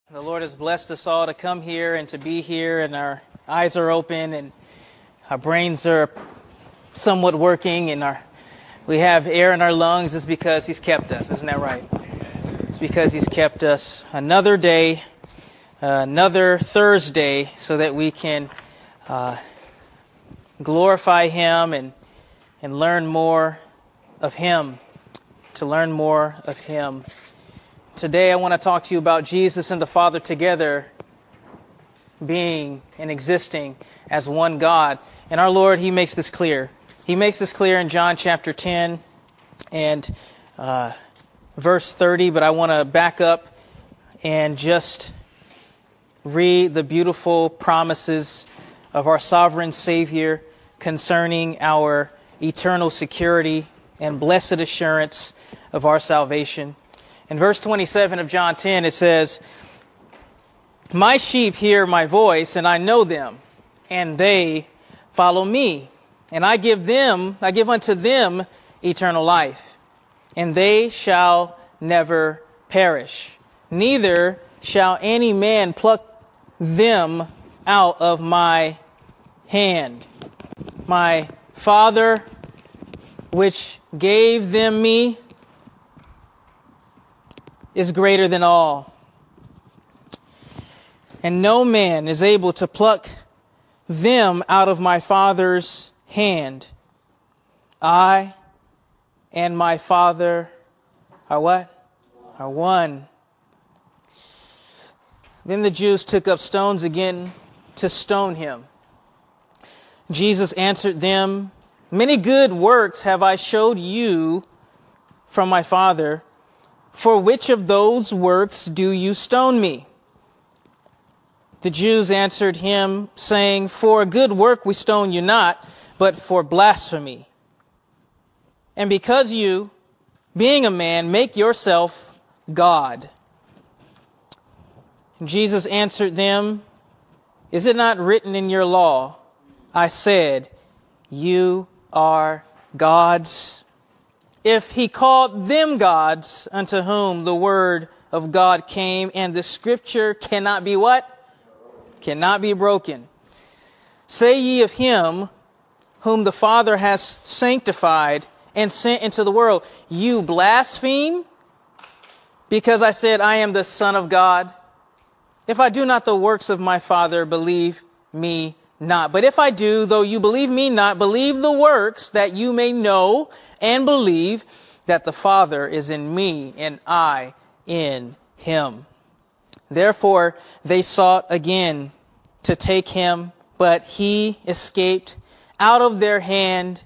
The Lord has blessed us all to come here and to be here, and our eyes are open and our brains are somewhat working, and we have air in our lungs. It's because He's kept us. Isn't that right? It's because He's kept us another day, another Thursday, so that we can glorify Him and learn more of Him, to learn more of Him. Today I want to talk to you about Jesus and the Father together being and existing as one God. And our Lord, He makes this clear. He makes this clear in John chapter 10 and verse 30. But I want to back up and just read the beautiful promises of our sovereign Savior concerning our eternal security and blessed assurance of our salvation. In verse 27 of John 10, it says, "My sheep hear my voice, and I know them, and they follow me. And I give unto them eternal life, and they shall never perish. Neither shall any man pluck them out of my hand. My Father, which gave them me, is greater than all, and no man is able to pluck them out of my Father's hand. I and my Father are what? Are one." Then the Jews took up stones again to stone Him. Jesus answered them, "Many good works have I showed you from my Father. For which of those works do you stone me?" The Jews answered Him, saying, "For a good work we stone you not, but for blasphemy. And because you, being a man, make yourself God." Jesus answered them, "Is it not written in your law, I said, you are gods? If He called them gods, unto whom the word of God came, and the scripture cannot be what? Cannot be broken. Say ye of Him whom the Father has sanctified and sent into the world, you blaspheme, because I said, I am the Son of God? If I do not the works of my Father, believe me not. But if I do, though you believe me not, believe the works, that you may know and believe that the Father is in me and I in Him." Therefore they sought again to take Him, but He escaped out of their hand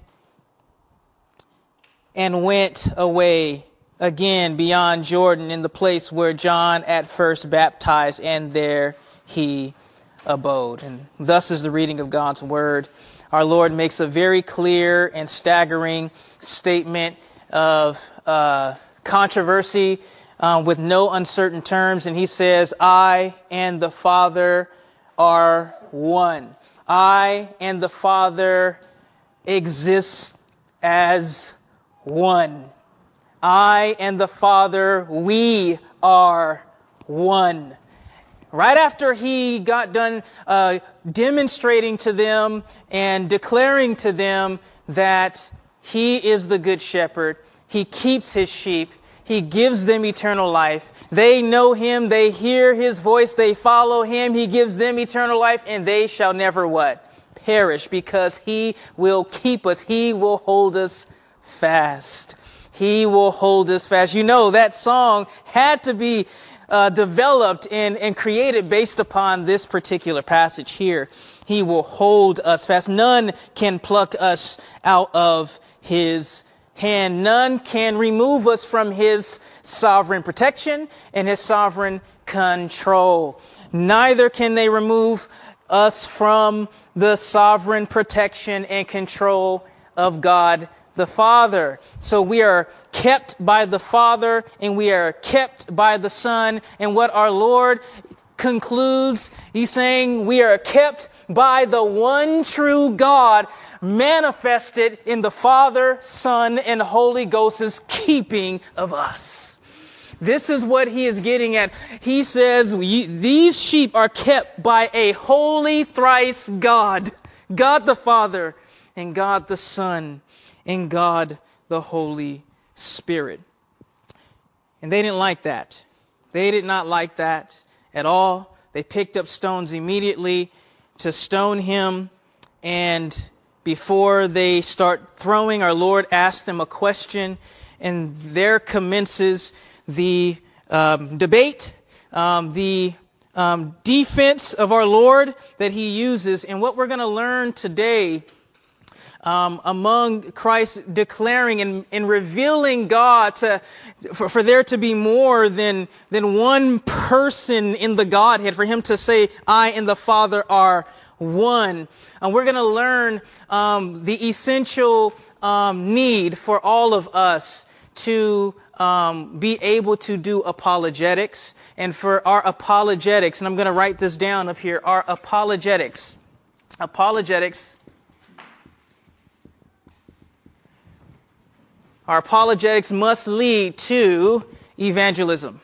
and went away again beyond Jordan in the place where John at first baptized, and there He abode. And thus is the reading of God's Word. Our Lord makes a very clear and staggering statement of controversy with no uncertain terms. And He says, I and the Father are one. I and the Father exist as one. I and the Father, we are one. Right after He got done demonstrating to them and declaring to them that He is the good shepherd, He keeps His sheep, He gives them eternal life. They know Him, they hear His voice, they follow Him, He gives them eternal life, and they shall never what? Perish, because He will keep us. He will hold us fast. He will hold us fast. You know, that song had to be developed and created based upon this particular passage here. He will hold us fast. None can pluck us out of His hand. None can remove us from His sovereign protection and His sovereign control. Neither can they remove us from the sovereign protection and control of God the Father. So we are kept by the Father, and we are kept by the Son. And what our Lord concludes, He's saying we are kept by the one true God, manifested in the Father, Son, and Holy Ghost's keeping of us. This is what he is getting at. He says, these sheep are kept by a holy thrice God. God the Father, and God the Son, and God the Holy Spirit. And they didn't like that. They did not like that at all. They picked up stones immediately to stone him. And before they start throwing, our Lord asked them a question. And there commences the debate, the defense of our Lord that he uses. And what we're going to learn today among Christ declaring and revealing God for there to be more than one person in the Godhead, for him to say, I and the Father are one. And we're going to learn the essential need for all of us to be able to do apologetics. And for our apologetics, and I'm going to write this down up here, our apologetics. Our apologetics must lead to evangelism.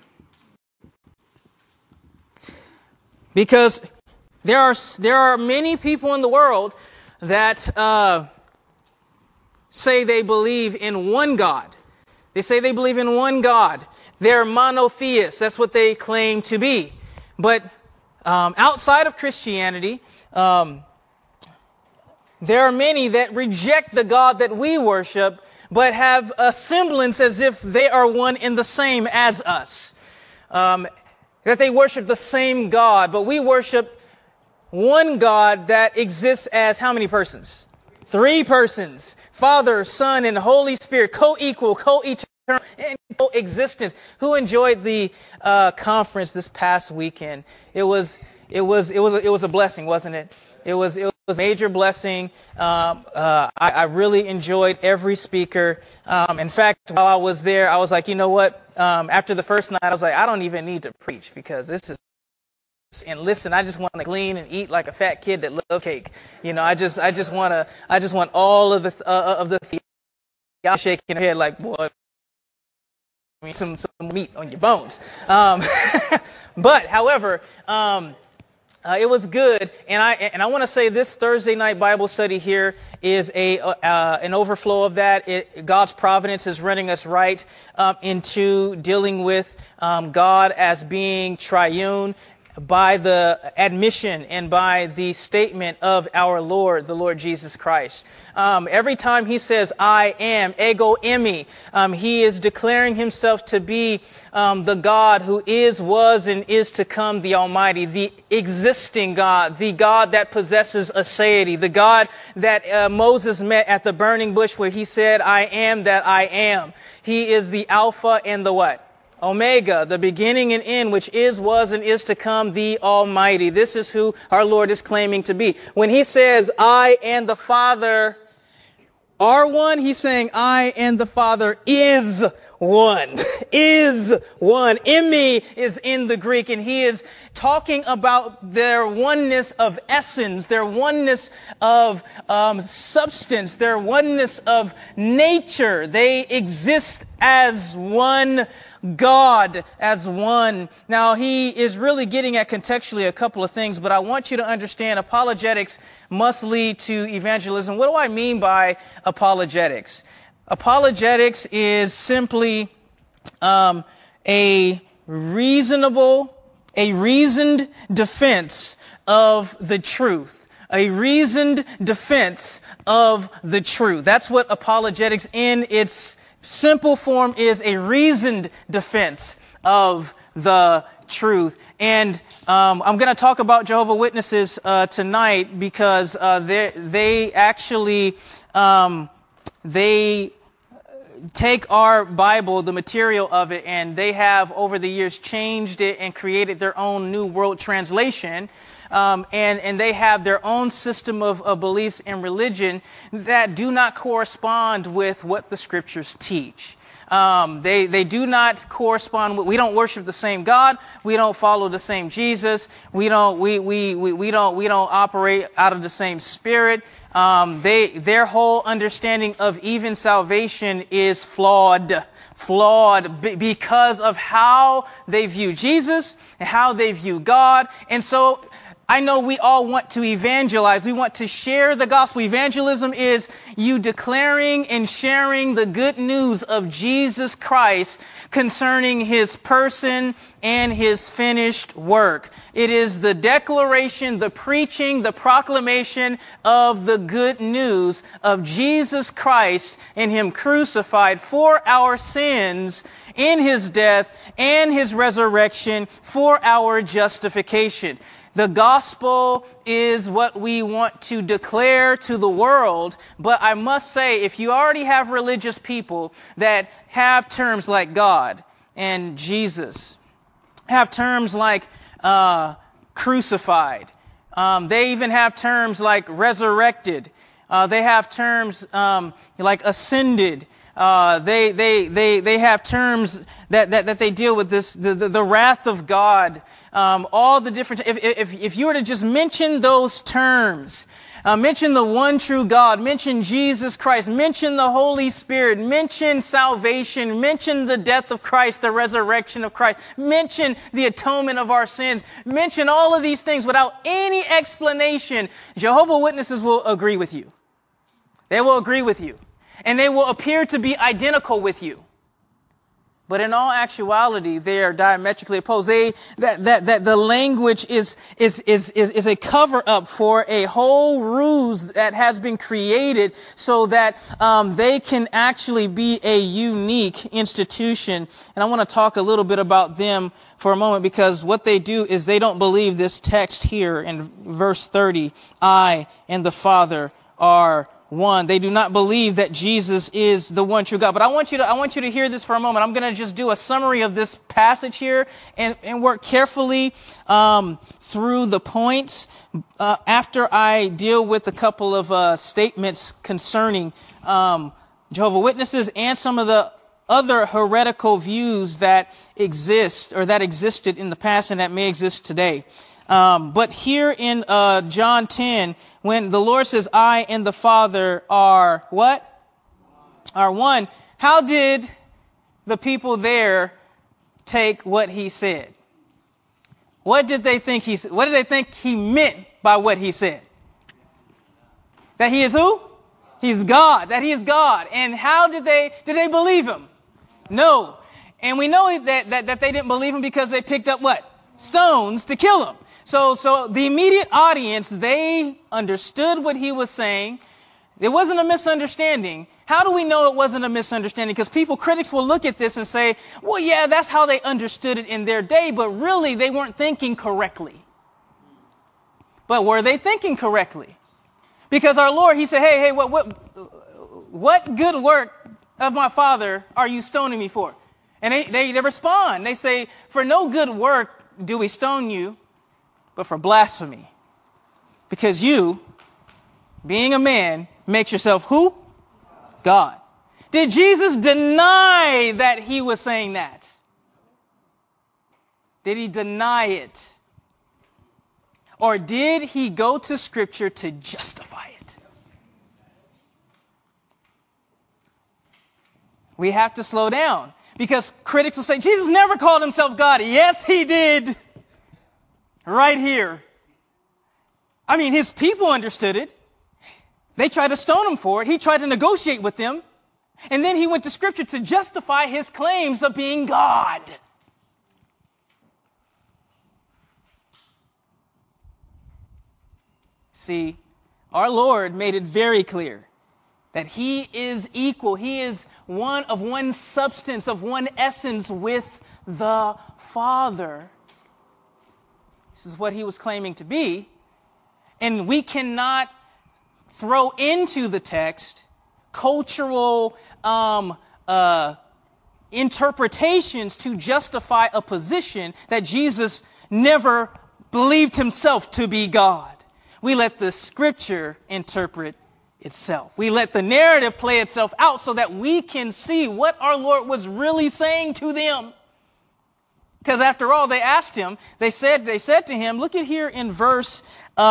Because there are many people in the world that say they believe in one God. They say they believe in one God. They're monotheists. That's what they claim to be. But outside of Christianity, there are many that reject the God that we worship, but have a semblance as if they are one and the same as us. That they worship the same God, but we worship one God that exists as how many persons? 3 persons. Father, Son, and Holy Spirit, co-equal, co-eternal, and co-existence. Who enjoyed the conference this past weekend? It was a blessing, wasn't it? It was a major blessing. I really enjoyed every speaker. In fact, while I was there, I was like, you know what? After the first night, I was like, I don't even need to preach because this is. And listen, I just want to glean and eat like a fat kid that loves cake. You know, I just want all of the y'all shaking your head like, boy, some meat on your bones. But however, it was good, and I want to say this Thursday night Bible study here is an overflow of that. God's providence is running us right into dealing with God as being triune by the admission and by the statement of our Lord, the Lord Jesus Christ. Every time he says, I am, ego eimi, he is declaring himself to be the God who is, was, and is to come, the Almighty, the existing God, the God that possesses aseity, the God that Moses met at the burning bush where he said, I am that I am. He is the Alpha and the what? Omega, the beginning and end, which is, was, and is to come, the Almighty. This is who our Lord is claiming to be. When he says, I and the Father are one, he's saying, I and the Father is one. Is one. Eimi is in the Greek, and he is talking about their oneness of essence, their oneness of substance, their oneness of nature. They exist as one God, as one. Now, he is really getting at contextually a couple of things, but I want you to understand apologetics must lead to evangelism. What do I mean by apologetics? Apologetics is simply a reasoned defense of the truth. A reasoned defense of the truth. That's what apologetics in its simple form is, a reasoned defense of the truth. And I'm going to talk about Jehovah's Witnesses tonight because they actually they take our Bible, the material of it, and they have over the years changed it and created their own New World Translation. And they have their own system of beliefs and religion that do not correspond with what the scriptures teach. They do not correspond with, we don't worship the same God. We don't follow the same Jesus. We don't operate out of the same spirit. Their whole understanding of even salvation is flawed because of how they view Jesus and how they view God. And so I know we all want to evangelize. We want to share the gospel. Evangelism is you declaring and sharing the good news of Jesus Christ concerning his person and his finished work. It is the declaration, the preaching, the proclamation of the good news of Jesus Christ and him crucified for our sins in his death and his resurrection for our justification. The gospel is what we want to declare to the world, but I must say, if you already have religious people that have terms like God and Jesus, have terms like crucified, they even have terms like resurrected, they have terms like ascended. They have terms that they deal with this, the wrath of God, all the different, if you were to just mention those terms, mention the one true God, mention Jesus Christ, mention the Holy Spirit, mention salvation, mention the death of Christ, the resurrection of Christ, mention the atonement of our sins, mention all of these things without any explanation, Jehovah's Witnesses will agree with you. They will agree with you. And they will appear to be identical with you. But in all actuality, they are diametrically opposed. That the language is a cover up for a whole ruse that has been created so that they can actually be a unique institution. And I want to talk a little bit about them for a moment, because what they do is they don't believe this text here in verse 30, I and the Father are one. They do not believe that Jesus is the one true God. But I want you to hear this for a moment. I'm going to just do a summary of this passage here and work carefully through the points after I deal with a couple of statements concerning Jehovah's Witnesses and some of the other heretical views that exist or that existed in the past and that may exist today. But here in John 10, when the Lord says, I and the Father are what? Are one. How did the people there take what he said? What did they think he meant by what he said? That he is who? He's God. That he is God. And how did they believe him? No. And we know that they didn't believe him because they picked up what? Stones to kill him. So the immediate audience, they understood what he was saying. It wasn't a misunderstanding. How do we know it wasn't a misunderstanding? Because critics will look at this and say, well, yeah, that's how they understood it in their day, but really they weren't thinking correctly. But were they thinking correctly? Because our Lord, he said, hey, what good work of my Father are you stoning me for? And they respond. They say, for no good work do we stone you, but for blasphemy. Because you, being a man, makes yourself who? God. Did Jesus deny that he was saying that? Did he deny it? Or did he go to Scripture to justify it? We have to slow down. Because critics will say, Jesus never called himself God. Yes, he did. Right here. I mean, his people understood it. They tried to stone him for it. He tried to negotiate with them. And then he went to Scripture to justify his claims of being God. See, our Lord made it very clear that he is equal. He is one of one substance, of one essence with the Father. This is what he was claiming to be. And we cannot throw into the text cultural interpretations to justify a position that Jesus never believed himself to be God. We let the Scripture interpret itself. We let the narrative play itself out so that we can see what our Lord was really saying to them. Because after all, they asked him, they said to him, look at here in verse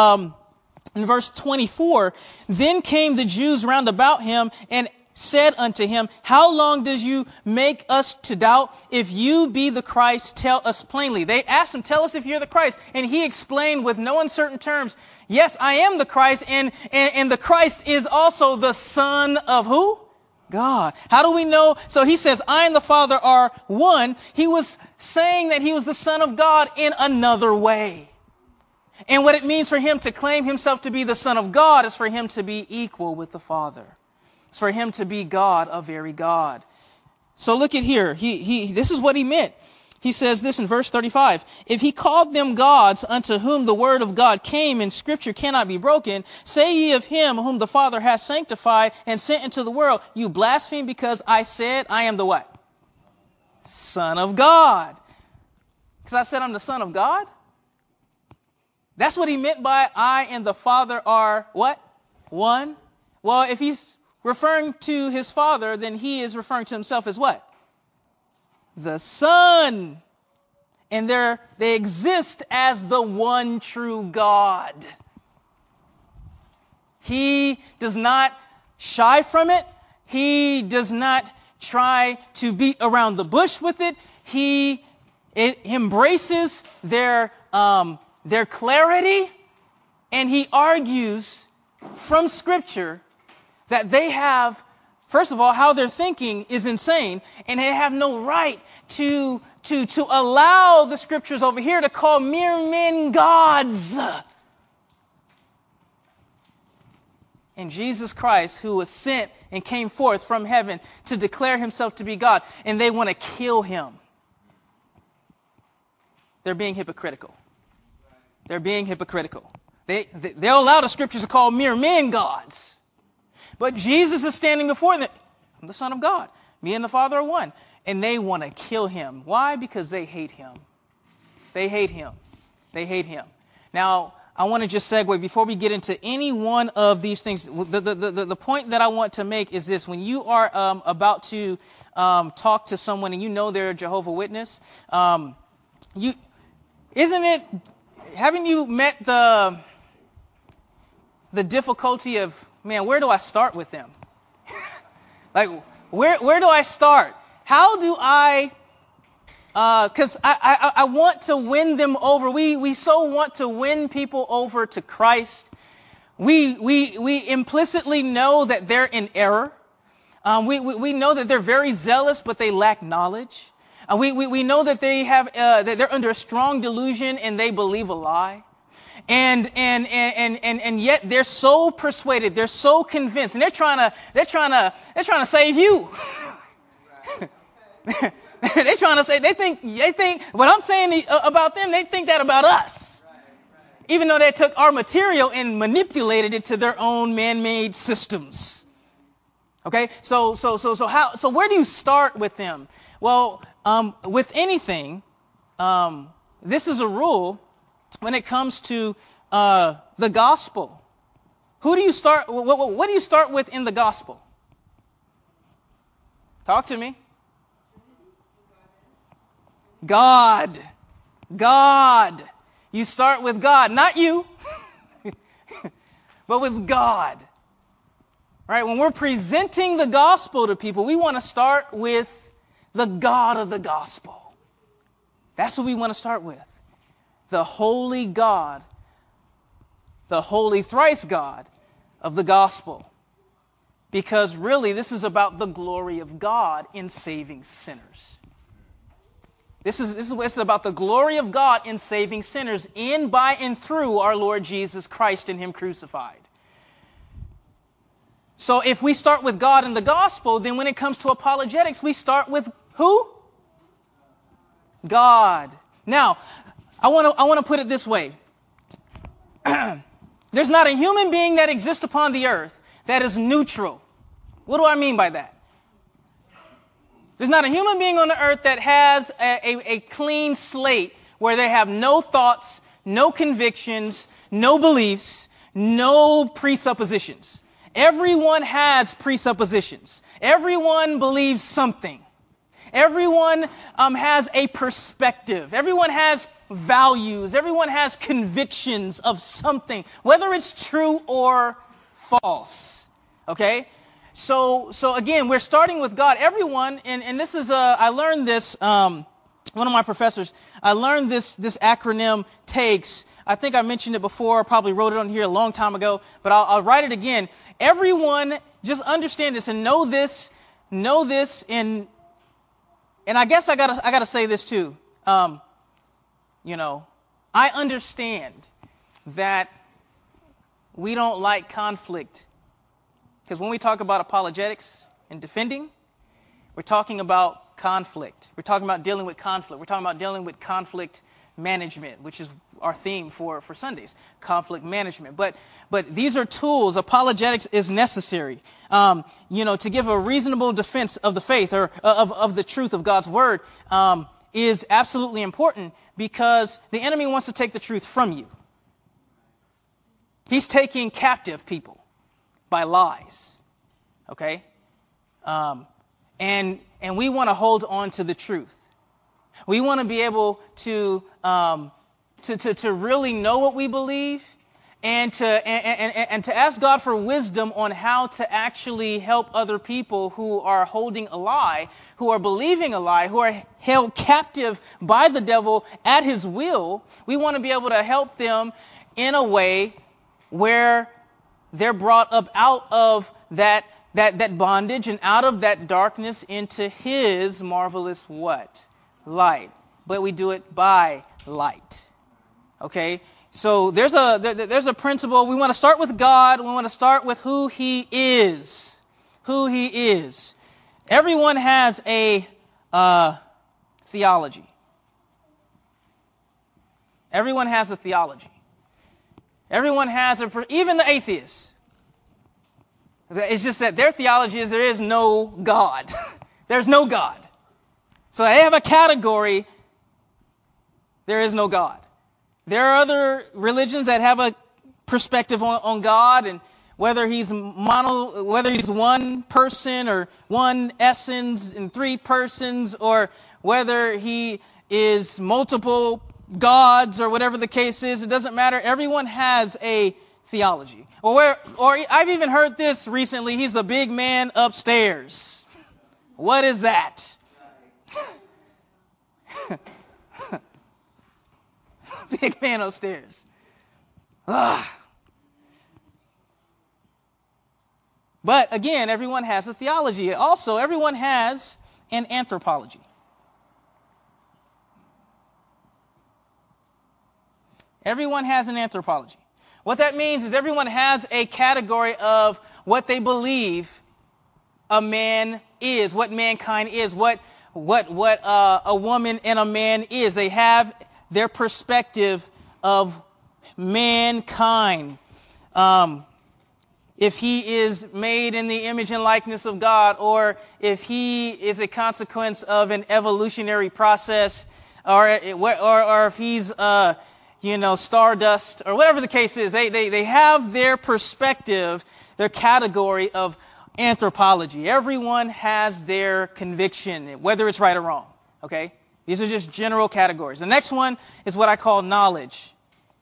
24, then came the Jews round about him and said unto him, how long does you make us to doubt? If you be the Christ, tell us plainly. They asked him, tell us if you're the Christ. And he explained with no uncertain terms, yes, I am the Christ, and the Christ is also the Son of who? God. How do we know? So he says, I and the Father are one. He was saying that he was the Son of God in another way. And what it means for him to claim himself to be the Son of God is for him to be equal with the Father. It's for him to be God, a very God. So look at here. This is what he meant. He says this in verse 35. If he called them gods unto whom the word of God came and scripture cannot be broken, say ye of him whom the Father hath sanctified and sent into the world, you blaspheme because I said I am the what? Son of God. Because I said I'm the Son of God? That's what he meant by I and the Father are what? One. Well, if he's referring to his Father, then he is referring to himself as what? The Son. And they exist as the one true God. He does not shy from it. He does not try to beat around the bush with it. He embraces their clarity, and he argues from Scripture that they have, first of all, how they're thinking is insane, and they have no right to allow the Scriptures over here to call mere men gods. And Jesus Christ, who was sent and came forth from heaven to declare himself to be God, and they want to kill him. They're being hypocritical. They're being hypocritical. They'll allow the Scriptures to call mere men gods. But Jesus is standing before them. I'm the Son of God. Me and the Father are one. And they want to kill him. Why? Because they hate him. They hate him. They hate him. Now, I want to just segue before we get into any one of these things. The point that I want to make is this. When you are about to talk to someone and you know they're a Jehovah's Witness, haven't you met the difficulty of, man, where do I start with them? Like, where do I start? How do I, because I want to win them over. We so want to win people over to Christ. We implicitly know that they're in error. We know that they're very zealous, but they lack knowledge. We know that that they're under a strong delusion and they believe a lie. And yet they're so persuaded, they're so convinced, and they're trying to save you. They're trying to say they think what I'm saying about them, they think that about us. Even though they took our material and manipulated it to their own man-made systems. Okay? So where do you start with them? Well, with anything, this is a rule when it comes to the gospel. Who do you start? What do you start with in the gospel? Talk to me. God. You start with God, not you, but with God. Right? When we're presenting the gospel to people, we want to start with the God of the gospel. That's what we want to start with. The holy God, the holy thrice God of the gospel. Because really, this is about the glory of God in saving sinners. This is about the glory of God in saving sinners in, by, and through our Lord Jesus Christ and Him crucified. So if we start with God in the gospel, then when it comes to apologetics, we start with who? God. Now, I want to put it this way. There's not a human being that exists upon the earth that is neutral. What do I mean by that? There's not a human being on the earth that has a clean slate where they have no thoughts, no convictions, no beliefs, no presuppositions. Everyone has presuppositions. Everyone believes something. Everyone has a perspective. Everyone has values. Everyone has convictions of something, whether it's true or false. Okay? So again, we're starting with God. Everyone, and this is I learned this. One of my professors, I learned this acronym TAKES. I think I mentioned it before, probably wrote it on here a long time ago, but I'll write it again. Everyone, just understand this and know this, and I guess I gotta say this too. I understand that we don't like conflict, because when we talk about apologetics and defending, we're talking about conflict. We're talking about dealing with conflict. We're talking about dealing with conflict management, which is our theme for Sundays, conflict management. But these are tools. Apologetics is necessary, to give a reasonable defense of the faith or of the truth of God's word is absolutely important, because the enemy wants to take the truth from you. He's taking captive people by lies. Okay? And we want to hold on to the truth. We want to be able to really know what we believe, and to ask God for wisdom on how to actually help other people who are holding a lie, who are believing a lie, who are held captive by the devil at his will. We want to be able to help them in a way where they're brought up out of that bondage and out of that darkness into his marvelous what? Light. But we do it by light. Okay? So there's a principle. We want to start with God. We want to start with who he is. Who he is. Everyone has a theology. Everyone has a theology. Everyone has even the atheists. It's just that their theology is there is no God. There's no God. So they have a category, there is no God. There are other religions that have a perspective on God, and whether he's one person or one essence in three persons, or whether he is multiple gods or whatever the case is, it doesn't matter. Everyone has a theology. Or I've even heard this recently, he's the big man upstairs. What is that? Big man upstairs. But again, everyone has a theology. Also, everyone has an anthropology. Everyone has an anthropology. What that means is everyone has a category of what they believe a man is, what mankind is, what a woman and a man is. They have their perspective of mankind. If he is made in the image and likeness of God, or if he is a consequence of an evolutionary process, or if he's stardust, or whatever the case is, they have their perspective, their category of anthropology. Everyone has their conviction, whether it's right or wrong. Okay? These are just general categories. The next one is what I call knowledge.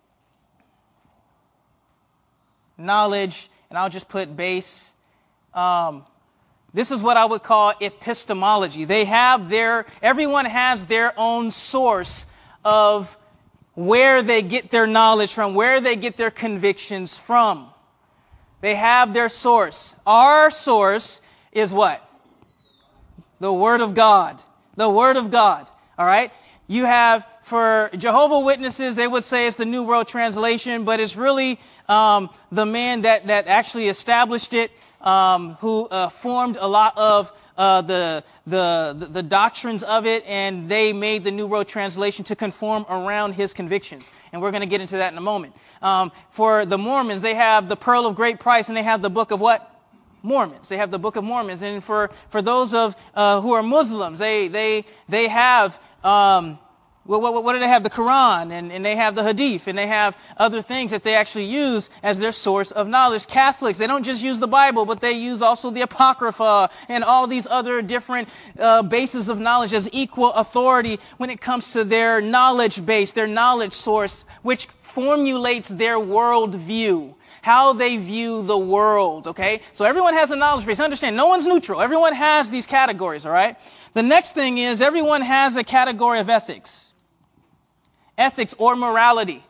Knowledge, and I'll just put base. This is what I would call epistemology. Everyone has their own source of where they get their knowledge from, where they get their convictions from. They have their source. Our source is what? The Word of God. The Word of God. All right? You have, for Jehovah's Witnesses, they would say it's the New World Translation, but it's really the man that actually established it, who formed a lot of the doctrines of it, and they made the New World Translation to conform around his convictions. And we're going to get into that in a moment. For the Mormons, they have the Pearl of Great Price, and they have the Book of what? Mormons. They have the Book of Mormons. And for those of who are Muslims, they have what do they have? The Quran, and they have the Hadith, and they have other things that they actually use as their source of knowledge. Catholics, they don't just use the Bible, but they use also the Apocrypha and all these other different bases of knowledge as equal authority when it comes to their knowledge base, their knowledge source, which formulates their worldview, how they view the world, okay? So everyone has a knowledge base. Understand, no one's neutral. Everyone has these categories, all right? The next thing is everyone has a category of ethics. Ethics or morality.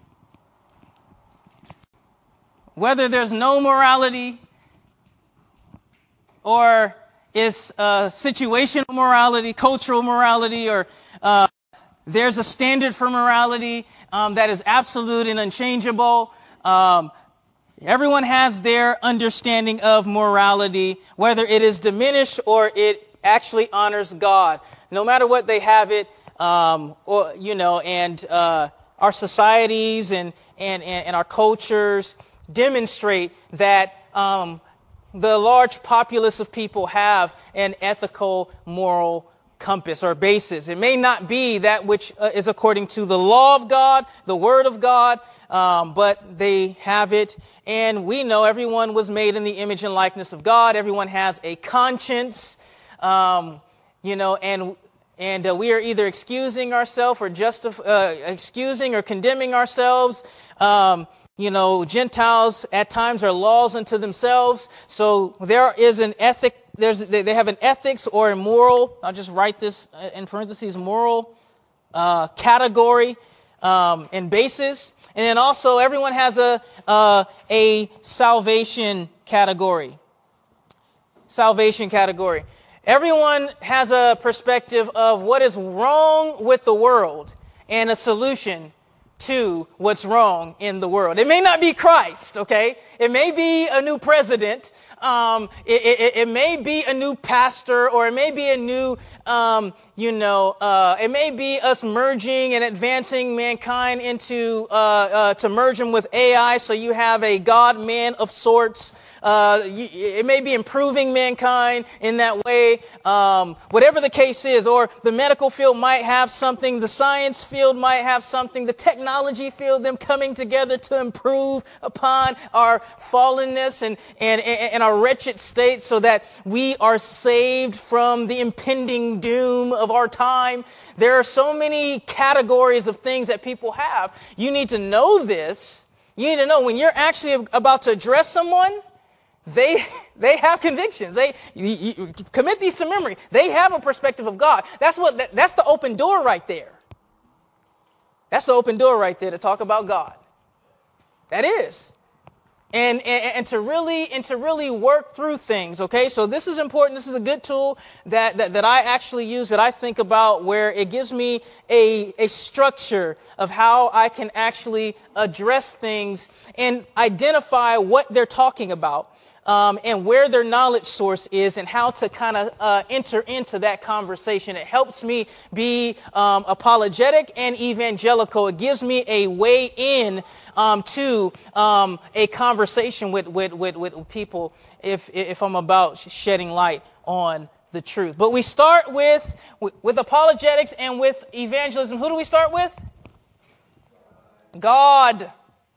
Whether there's no morality or it's situational morality, cultural morality, or there's a standard for morality that is absolute and unchangeable. Everyone has their understanding of morality, whether it is diminished or it actually honors God. No matter what, they have it. Our societies and our cultures demonstrate that the large populace of people have an ethical, moral compass or basis. It may not be that which is according to the law of God, the Word of God, but they have it. And we know everyone was made in the image and likeness of God. Everyone has a conscience, and we are either excusing ourselves or excusing or condemning ourselves. Gentiles at times are laws unto themselves. So there is an ethic. They have an ethics or a moral. I'll just write this in parentheses: moral category and basis. And then also everyone has a salvation category. Salvation category. Everyone has a perspective of what is wrong with the world and a solution to what's wrong in the world. It may not be Christ, okay? It may be a new president. It may be a new pastor, or it may be a new, it may be us merging and advancing mankind into, to merge them with AI, so you have a God-man of sorts. It may be improving mankind in that way. Whatever the case is, or the medical field might have something, the science field might have something, the technology field, them coming together to improve upon our fallenness and our wretched state so that we are saved from the impending doom of our time. There are so many categories of things that people have. You need to know this. You need to know when you're actually about to address someone, they have convictions. You commit these to memory. They have a perspective of God. That's the open door right there. That's the open door right there to talk about God. That is. And to really work through things, okay? So this is important. This is a good tool that I actually use, that I think about, where it gives me a structure of how I can actually address things and identify what they're talking about. And where their knowledge source is, and how to kind of enter into that conversation. It helps me be apologetic and evangelical. It gives me a way in to a conversation with people if I'm about shedding light on the truth. But we start with apologetics and with evangelism. Who do we start with? God.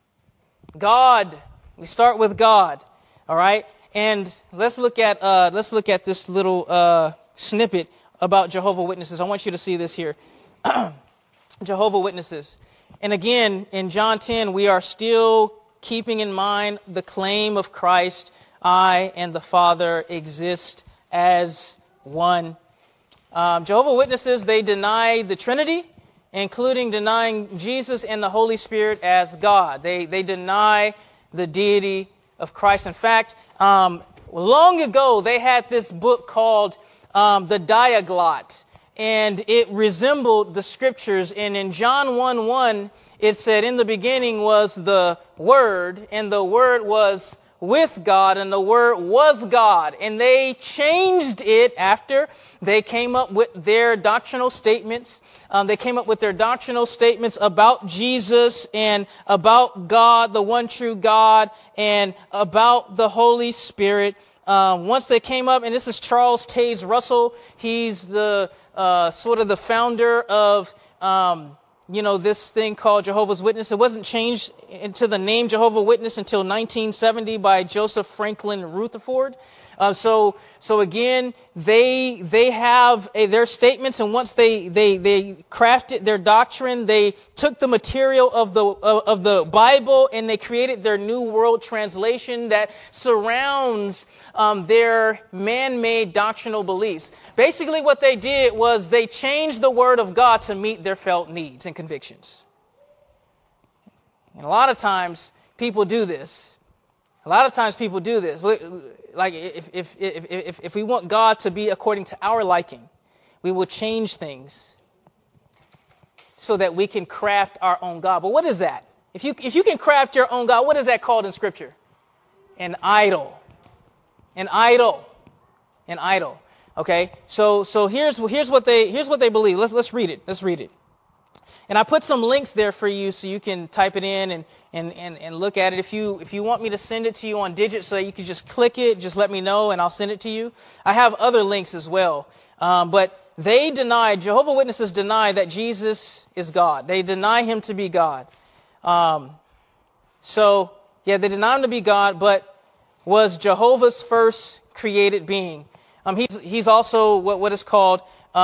We start with God. All right, and let's look at this little snippet about Jehovah's Witnesses. I want you to see this here. Jehovah's Witnesses. And again, in John 10, we are still keeping in mind the claim of Christ: I and the Father exist as one. Jehovah's Witnesses, they deny the Trinity, including denying Jesus and the Holy Spirit as God. They deny the deity of Christ. In fact, long ago, they had this book called the Diaglott, and it resembled the Scriptures. And in John 1:1, it said, "In the beginning was the Word, and the Word was with God, and the Word was God." And they changed it after they came up with their doctrinal statements. They came up with their doctrinal statements about Jesus and about God, the one true God, and about the Holy Spirit. Once they came up, and this is Charles Taze Russell. He's the sort of the founder of this thing called Jehovah's Witness. It wasn't changed into the name Jehovah's Witness until 1970 by Joseph Franklin Rutherford. So again, they have their statements, and once they crafted their doctrine, they took the material of the Bible and they created their New World Translation that surrounds their man-made doctrinal beliefs. Basically, what they did was they changed the Word of God to meet their felt needs and convictions. And a lot of times people do this. Like if we want God to be according to our liking, we will change things so that we can craft our own God. But what is that? If you can craft your own God, what is that called in Scripture? An idol. An idol. An idol. Okay. So here's what they believe. Let's read it. Let's read it. And I put some links there for you so you can type it in and look at it. If you want me to send it to you on digits so that you can just click it, just let me know and I'll send it to you. I have other links as well. But Jehovah's Witnesses deny that Jesus is God. They deny him to be God. They deny him to be God, but was Jehovah's first created being. He's also what is called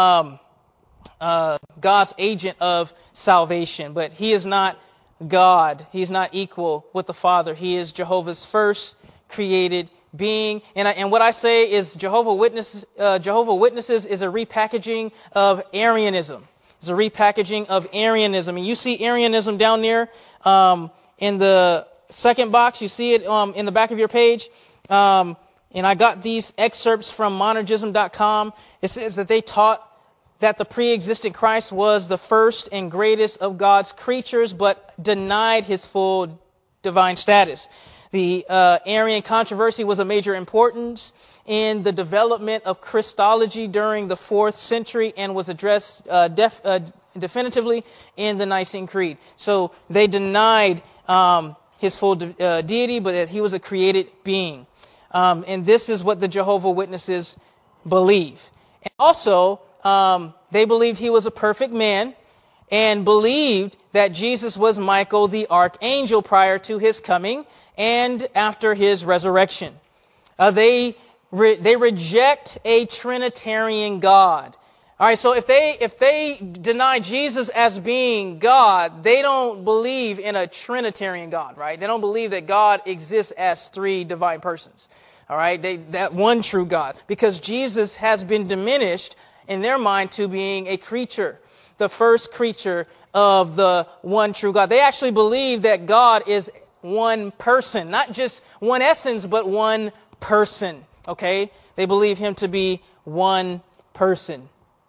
God's agent of salvation, but he is not God. He's not equal with the Father. He is Jehovah's first created being. And what I say is Jehovah's Witnesses is a repackaging of Arianism. It's a repackaging of Arianism. And you see Arianism down there in the second box. You see it in the back of your page. And I got these excerpts from monergism.com. It says that they taught that the pre-existent Christ was the first and greatest of God's creatures, but denied his full divine status. The Arian controversy was a major importance in the development of Christology during the 4th century and was addressed definitively in the Nicene Creed. So they denied his full deity, but that he was a created being. And this is what the Jehovah's Witnesses believe. And also, they believed he was a perfect man and believed that Jesus was Michael the archangel prior to his coming and after his resurrection. They reject a Trinitarian God. All right, so if they deny Jesus as being God, they don't believe in a Trinitarian God, right? They don't believe that God exists as three divine persons. All right, that one true God, because Jesus has been diminished in their mind to being a creature, the first creature of the one true God. They actually believe that God is one person, not just one essence, but one person. Okay? They believe him to be one person.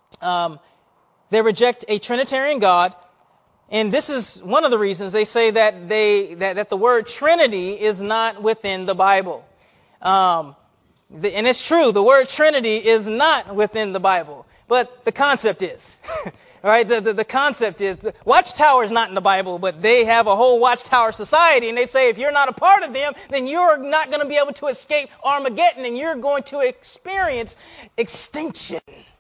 They reject a Trinitarian God, and this is one of the reasons they say that that the word Trinity is not within the Bible. And it's true, the word Trinity is not within the Bible, but the concept is. All right, the concept is, the Watchtower is not in the Bible, but they have a whole Watchtower society, and they say if you're not a part of them, then you're not going to be able to escape Armageddon, and you're going to experience extinction.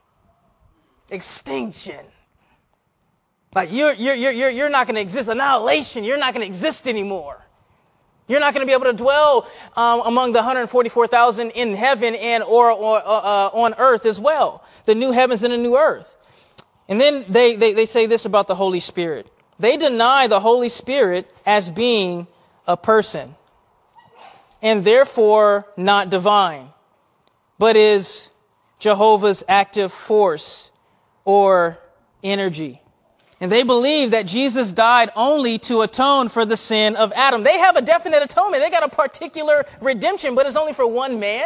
Extinction. Like you're not going to exist. Annihilation. You're not going to exist anymore. You're not going to be able to dwell among the 144,000 in heaven and or on earth as well. The new heavens and the new earth. And then they say this about the Holy Spirit. They deny the Holy Spirit as being a person and therefore not divine, but is Jehovah's active force or energy. And they believe that Jesus died only to atone for the sin of Adam. They have a definite atonement. They got a particular redemption, but it's only for one man.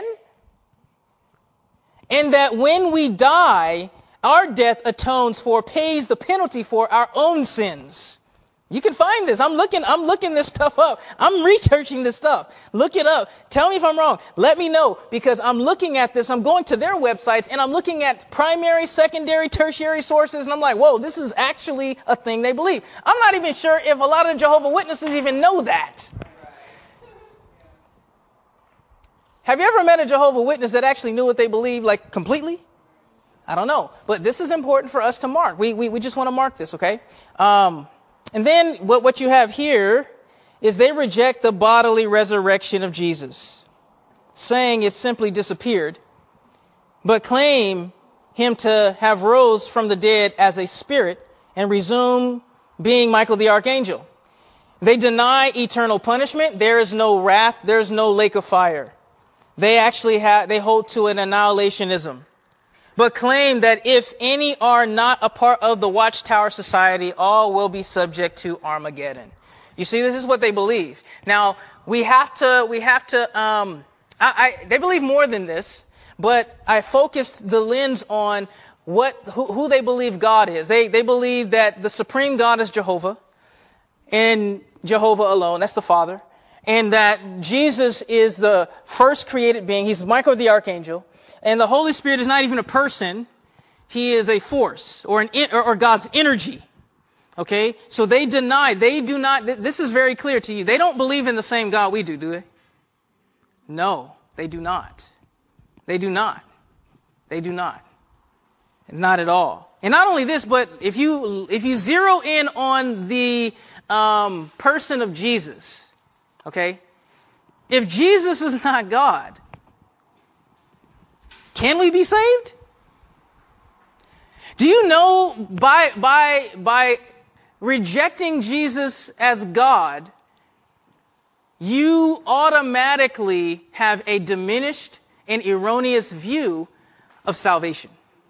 And that when we die, our death pays the penalty for our own sins. You can find this. I'm looking this stuff up. I'm researching this stuff. Look it up. Tell me if I'm wrong. Let me know, because I'm looking at this. I'm going to their websites and I'm looking at primary, secondary, tertiary sources, and I'm like, whoa, this is actually a thing they believe. I'm not even sure if a lot of Jehovah's Witnesses even know that. Have you ever met a Jehovah's Witness that actually knew what they believed, like completely? I don't know. But this is important for us to mark. We just want to mark this, okay? And then what you have here is they reject the bodily resurrection of Jesus, saying it simply disappeared, but claim him to have rose from the dead as a spirit and resume being Michael the archangel. They deny eternal punishment. There is no wrath. There is no lake of fire. They hold to an annihilationism, but claim that if any are not a part of the Watchtower Society, all will be subject to Armageddon. You see, this is what they believe. Now, they believe more than this, but I focused the lens on who they believe God is. They believe that the supreme God is Jehovah, and Jehovah alone, that's the Father, and that Jesus is the first created being. He's Michael the archangel, and the Holy Spirit is not even a person. He is a force or God's energy. Okay? So they do not, this is very clear to you. They don't believe in the same God we do they? No, they do not. They do not. They do not. Not at all. And not only this, but if you zero in on the person of Jesus, okay? If Jesus is not God, can we be saved? Do you know by rejecting Jesus as God, you automatically have a diminished and erroneous view of salvation?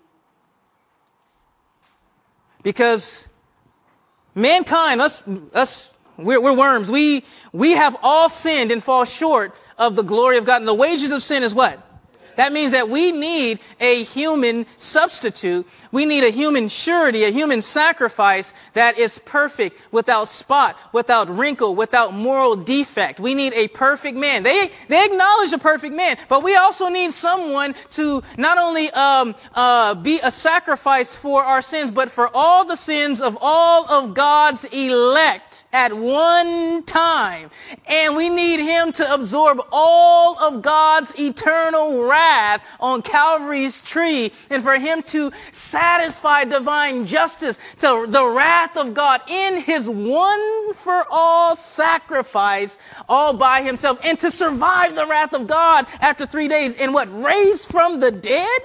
Because mankind, we're worms. We have all sinned and fall short of the glory of God. And the wages of sin is what? That means that we need a human substitute. We need a human surety, a human sacrifice that is perfect, without spot, without wrinkle, without moral defect. We need a perfect man. They acknowledge a perfect man, but we also need someone to not only be a sacrifice for our sins, but for all the sins of all of God's elect at one time. And we need him to absorb all of God's eternal wrath on Calvary's tree, and for him to satisfy divine justice to the wrath of God in his one for all sacrifice all by himself, and to survive the wrath of God after 3 days and raised from the dead.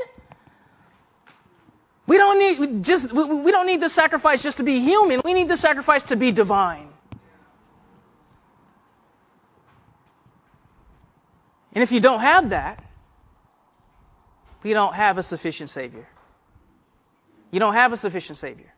We don't need the sacrifice just to be human. We need the sacrifice to be divine. And if you don't have that, we don't have a sufficient Savior. You don't have a sufficient Savior.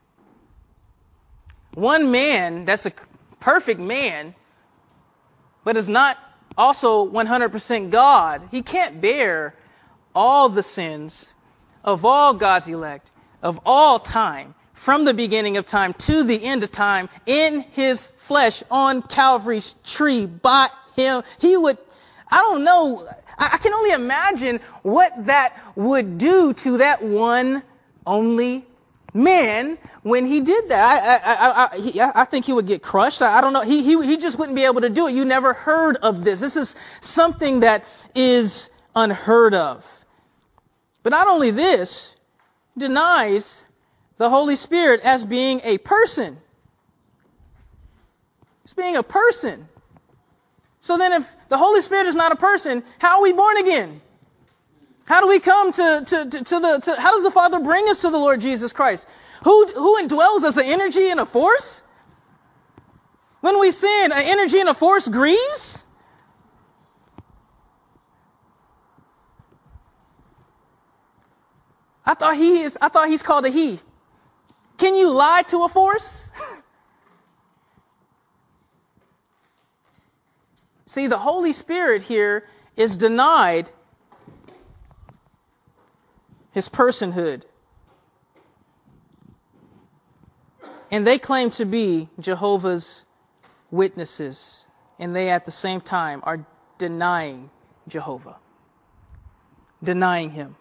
One man that's a perfect man, but is not also 100% God, he can't bear all the sins of all God's elect, of all time, from the beginning of time to the end of time, in his flesh on Calvary's tree by him. I don't know. I can only imagine what that would do to that one only man when he did that. I think he would get crushed. I don't know. He just wouldn't be able to do it. You never heard of this. This is something that is unheard of. But not only this, denies the Holy Spirit as being a person. It's being a person. So then if the Holy Spirit is not a person, how are we born again? How do we come how does the Father bring us to the Lord Jesus Christ? Who indwells us, an energy and a force? When we sin, an energy and a force grieves? I thought he's called a he. Can you lie to a force? See, the Holy Spirit here is denied his personhood. And they claim to be Jehovah's Witnesses. And they at the same time are denying Jehovah. Denying him.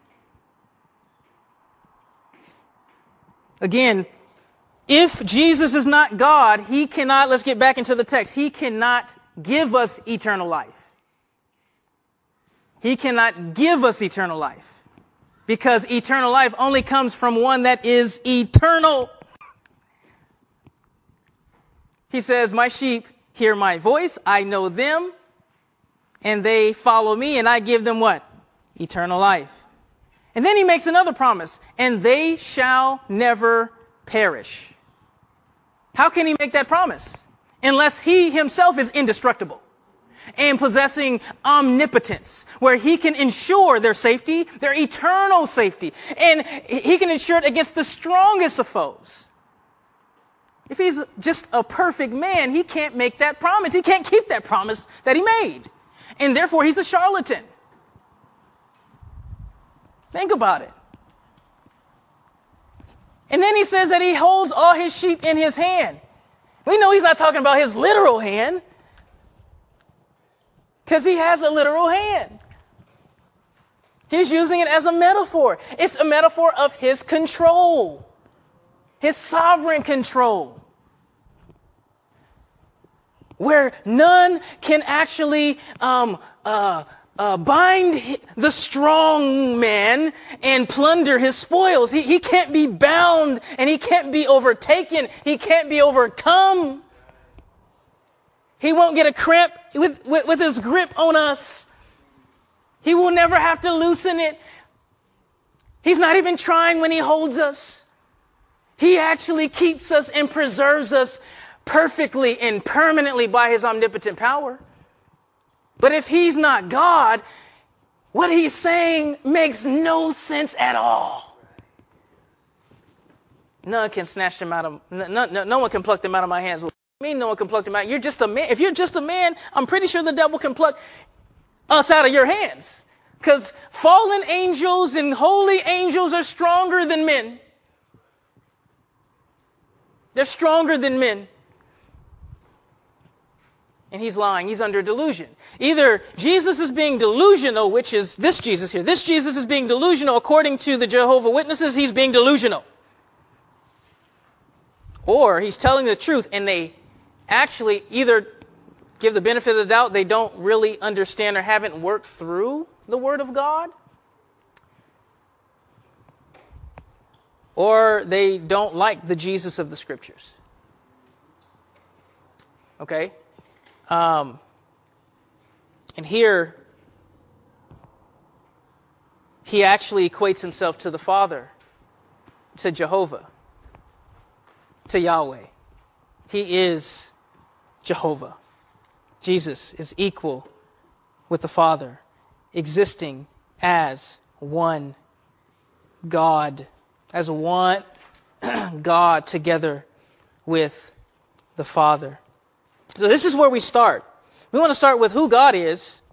Again, if Jesus is not God, he cannot, let's get back into the text, he cannot give us eternal life. He cannot give us eternal life. Because eternal life only comes from one that is eternal. He says, my sheep hear my voice, I know them, and they follow me, and I give them what? Eternal life. And then he makes another promise, and they shall never perish. How can he make that promise? Unless he himself is indestructible and possessing omnipotence, where he can ensure their safety, their eternal safety, and he can ensure it against the strongest of foes. If he's just a perfect man, he can't make that promise. He can't keep that promise that he made. And therefore, he's a charlatan. Think about it. And then he says that he holds all his sheep in his hand. We know he's not talking about his literal hand, because he has a literal hand. He's using it as a metaphor. It's a metaphor of his control, his sovereign control, where none can actually bind the strong man and plunder his spoils. He can't be bound, and he can't be overtaken. He can't be overcome. He won't get a cramp with his grip on us. He will never have to loosen it. He's not even trying when he holds us. He actually keeps us and preserves us perfectly and permanently by his omnipotent power. But if he's not God, what he's saying makes no sense at all. None can snatch them out of, no one can pluck them out of my hands. What do you mean no one can pluck them out? You're just a man. If you're just a man, I'm pretty sure the devil can pluck us out of your hands. Because fallen angels and holy angels are stronger than men. They're stronger than men. And he's lying. He's under delusion. Either Jesus is being delusional, which is this Jesus here. This Jesus is being delusional according to the Jehovah Witnesses. He's being delusional. Or he's telling the truth, and they actually either give the benefit of the doubt, they don't really understand or haven't worked through the Word of God, or they don't like the Jesus of the Scriptures. Okay? And here, he actually equates himself to the Father, to Jehovah, to Yahweh. He is Jehovah. Jesus is equal with the Father, existing as one God, as one God together with the Father. So this is where we start. We want to start with who God is,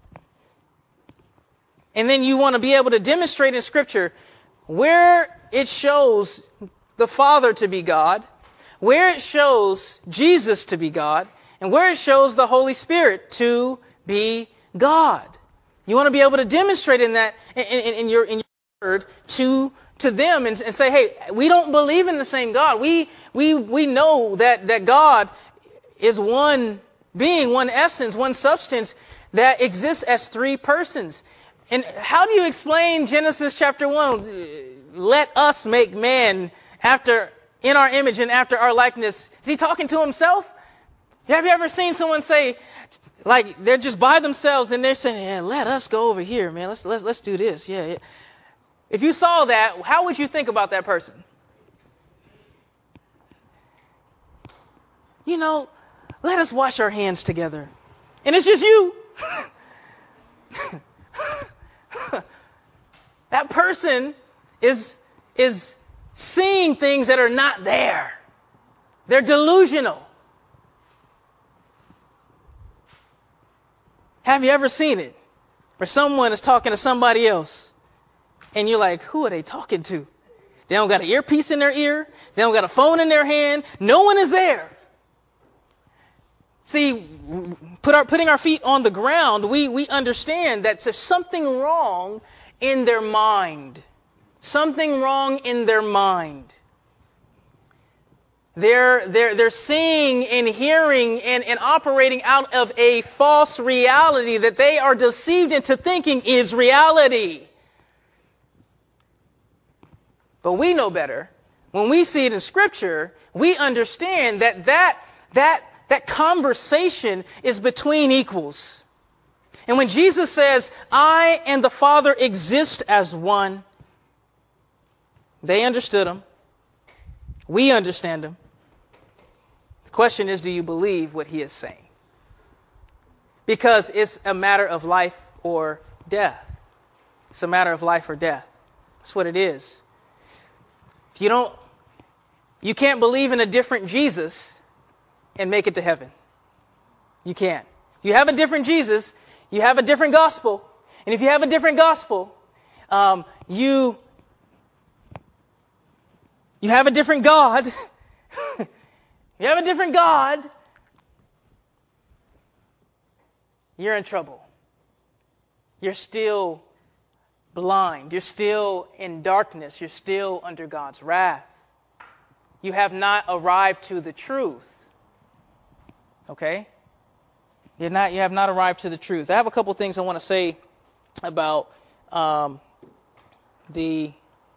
and then you want to be able to demonstrate in Scripture where it shows the Father to be God, where it shows Jesus to be God, and where it shows the Holy Spirit to be God. You want to be able to demonstrate in that in your word to them and say, hey, we don't believe in the same God. We know that God is one being, one essence, one substance that exists as three persons. And how do you explain Genesis chapter 1? Let us make man in our image and after our likeness. Is he talking to himself? Have you ever seen someone say, like, they're just by themselves and they're saying, yeah, let us go over here, man. Let's do this. Yeah. If you saw that, how would you think about that person? Let us wash our hands together. And it's just you. That person is seeing things that are not there. They're delusional. Have you ever seen it? Where someone is talking to somebody else, and you're like, who are they talking to? They don't got an earpiece in their ear. They don't got a phone in their hand. No one is there. See, putting our feet on the ground, we understand that there's something wrong in their mind. Something wrong in their mind. They're seeing and hearing and operating out of a false reality that they are deceived into thinking is reality. But we know better. When we see it in Scripture, we understand that conversation is between equals. And when Jesus says, I and the Father exist as one, they understood him. We understand him. The question is, do you believe what he is saying? Because it's a matter of life or death. It's a matter of life or death. That's what it is. If you can't believe in a different Jesus and make it to heaven. You can't. You have a different Jesus, you have a different gospel. And if you have a different gospel, you have a different God. You have a different God. You're in trouble. You're still blind. You're still in darkness. You're still under God's wrath. You have not arrived to the truth. Okay? You have not arrived to the truth. I have a couple things I want to say about the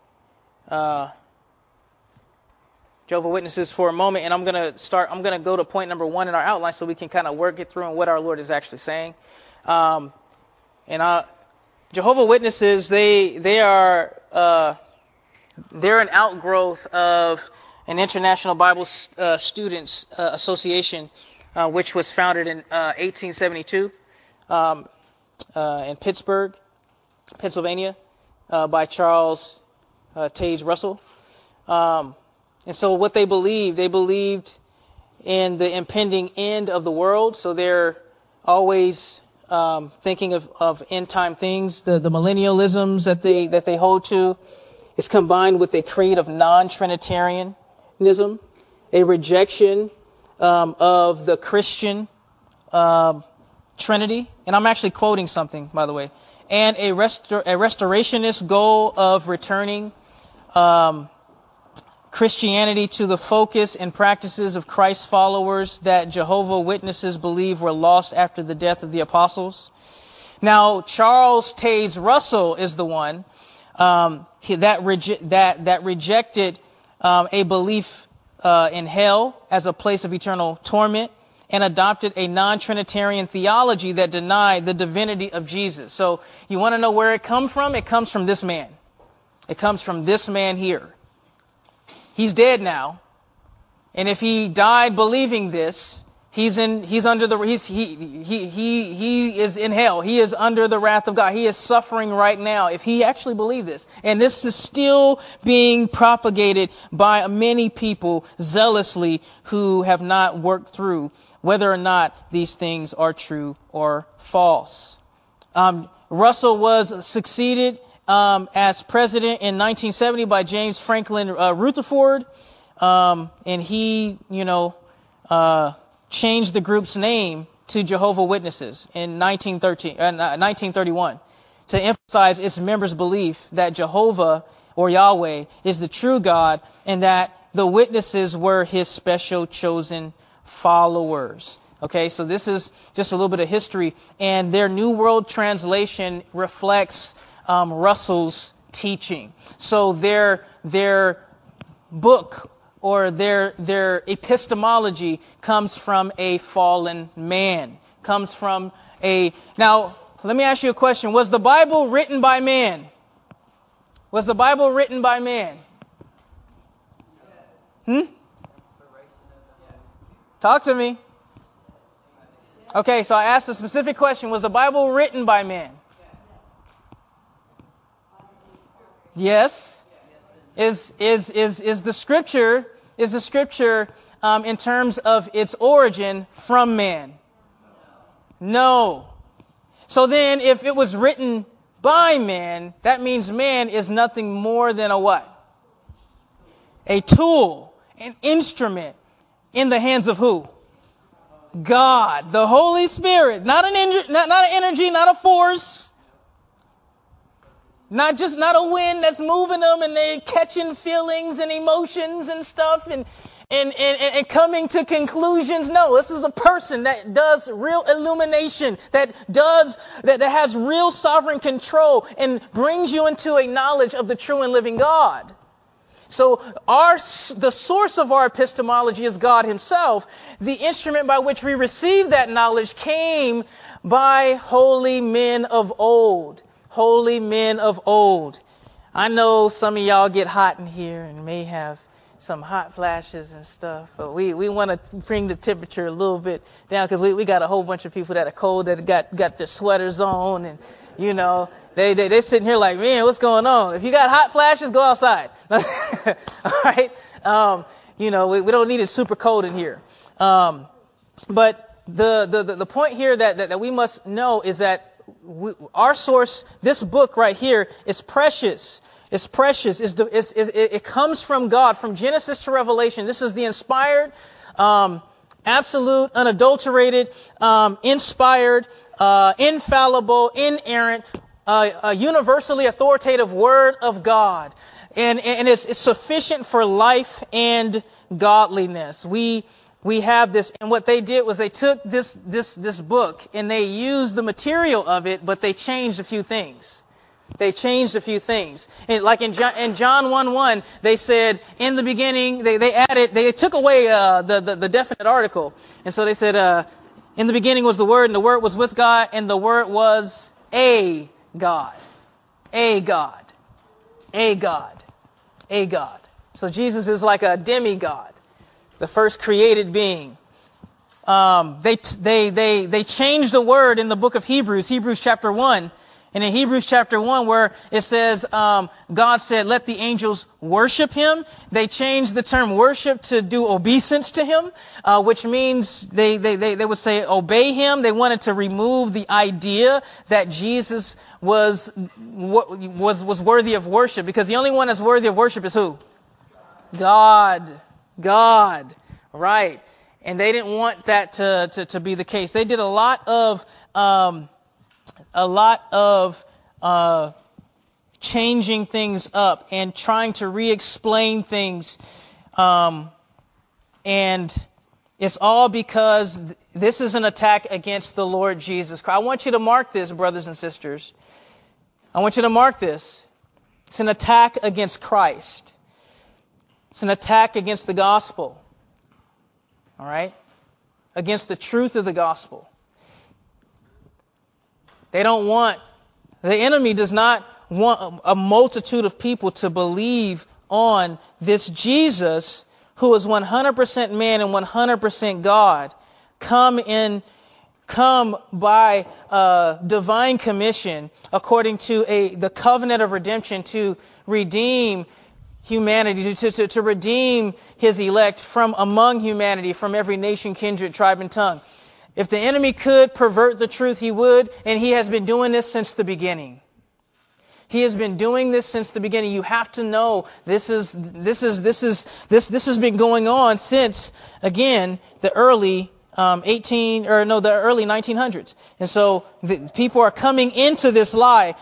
Jehovah's Witnesses for a moment, and I'm going to go to point number 1 in our outline so we can kind of work it through and what our Lord is actually saying. Jehovah's Witnesses, they're an outgrowth of an International Bible Students Association, which was founded in 1872 in Pittsburgh, Pennsylvania, by Charles Taze Russell. And so what they believed in the impending end of the world. So they're always thinking of end time things. The millennialisms that they hold to is combined with a creed of non-Trinitarianism, a rejection of the Christian Trinity. And I'm actually quoting something, by the way. And a restorationist goal of returning Christianity to the focus and practices of Christ's followers that Jehovah's Witnesses believe were lost after the death of the apostles. Now, Charles Taze Russell is the one that rejected a belief in hell as a place of eternal torment and adopted a non-Trinitarian theology that denied the divinity of Jesus. So you want to know where it comes from? It comes from this man. It comes from this man here. He's dead now. And if he died believing this, he is in hell. He is under the wrath of God. He is suffering right now if he actually believed this. And this is still being propagated by many people zealously who have not worked through whether or not these things are true or false. Russell was succeeded as president in 1970 by James Franklin Rutherford, and he, changed the group's name to Jehovah's Witnesses in 1931 to emphasize its members' belief that Jehovah or Yahweh is the true God and that the witnesses were his special chosen followers. Okay, so this is just a little bit of history, and their New World Translation reflects Russell's teaching. So their book or their epistemology comes from a fallen man. Now, let me ask you a question. Was the Bible written by man? Was the Bible written by man? Talk to me. Okay, so I asked a specific question. Was the Bible written by man? Yes. Is the scripture in terms of its origin from man? No. So then if it was written by man, that means man is nothing more than a what? A tool, an instrument in the hands of who? God, the Holy Spirit, not an energy, not a force. Not a wind that's moving them and they're catching feelings and emotions and stuff and coming to conclusions. No, this is a person that does real illumination, that has real sovereign control and brings you into a knowledge of the true and living God. So the source of our epistemology is God himself. The instrument by which we receive that knowledge came by holy men of old. Holy men of old. I know some of y'all get hot in here and may have some hot flashes and stuff, but we want to bring the temperature a little bit down because we got a whole bunch of people that are cold that got their sweaters on, and you know they sitting here like, man, what's going on? If you got hot flashes, go outside. All right, we don't need it super cold in here. But the point here that we must know is that our source, this book right here, is precious. It's precious. It comes from God, from Genesis to Revelation. This is the inspired, absolute, unadulterated, inspired, infallible, inerrant, universally authoritative Word of God, and it's sufficient for life and godliness. We have this, and what they did was they took this book and they used the material of it, but they changed a few things. And like in John 1:1, they said in the beginning, they took away the definite article, and so they said in the beginning was the Word, and the Word was with God, and the Word was a God, a God, a God, a God. So Jesus is like a demigod, the first created being. They changed the word in the book of Hebrews chapter 1. And in Hebrews chapter 1, where it says, God said, let the angels worship him. They changed the term worship to do obeisance to him, which means they would say obey him. They wanted to remove the idea that Jesus was worthy of worship, because the only one that's worthy of worship is who? God. Right. And they didn't want that to be the case. They did a lot of changing things up and trying to re-explain things. And it's all because this is an attack against the Lord Jesus Christ. I want you to mark this, brothers and sisters. I want you to mark this. It's an attack against Christ. It's an attack against the gospel. All right? Against the truth of the gospel. The enemy does not want a multitude of people to believe on this Jesus who is 100% man and 100% God, come by divine commission according to the covenant of redemption to redeem humanity, to redeem his elect from among humanity, from every nation, kindred, tribe, and tongue. If the enemy could pervert the truth, he would, and he has been doing this since the beginning. He has been doing this since the beginning. You have to know this has been going on since, again, the early the early 1900s. And so people are coming into this lie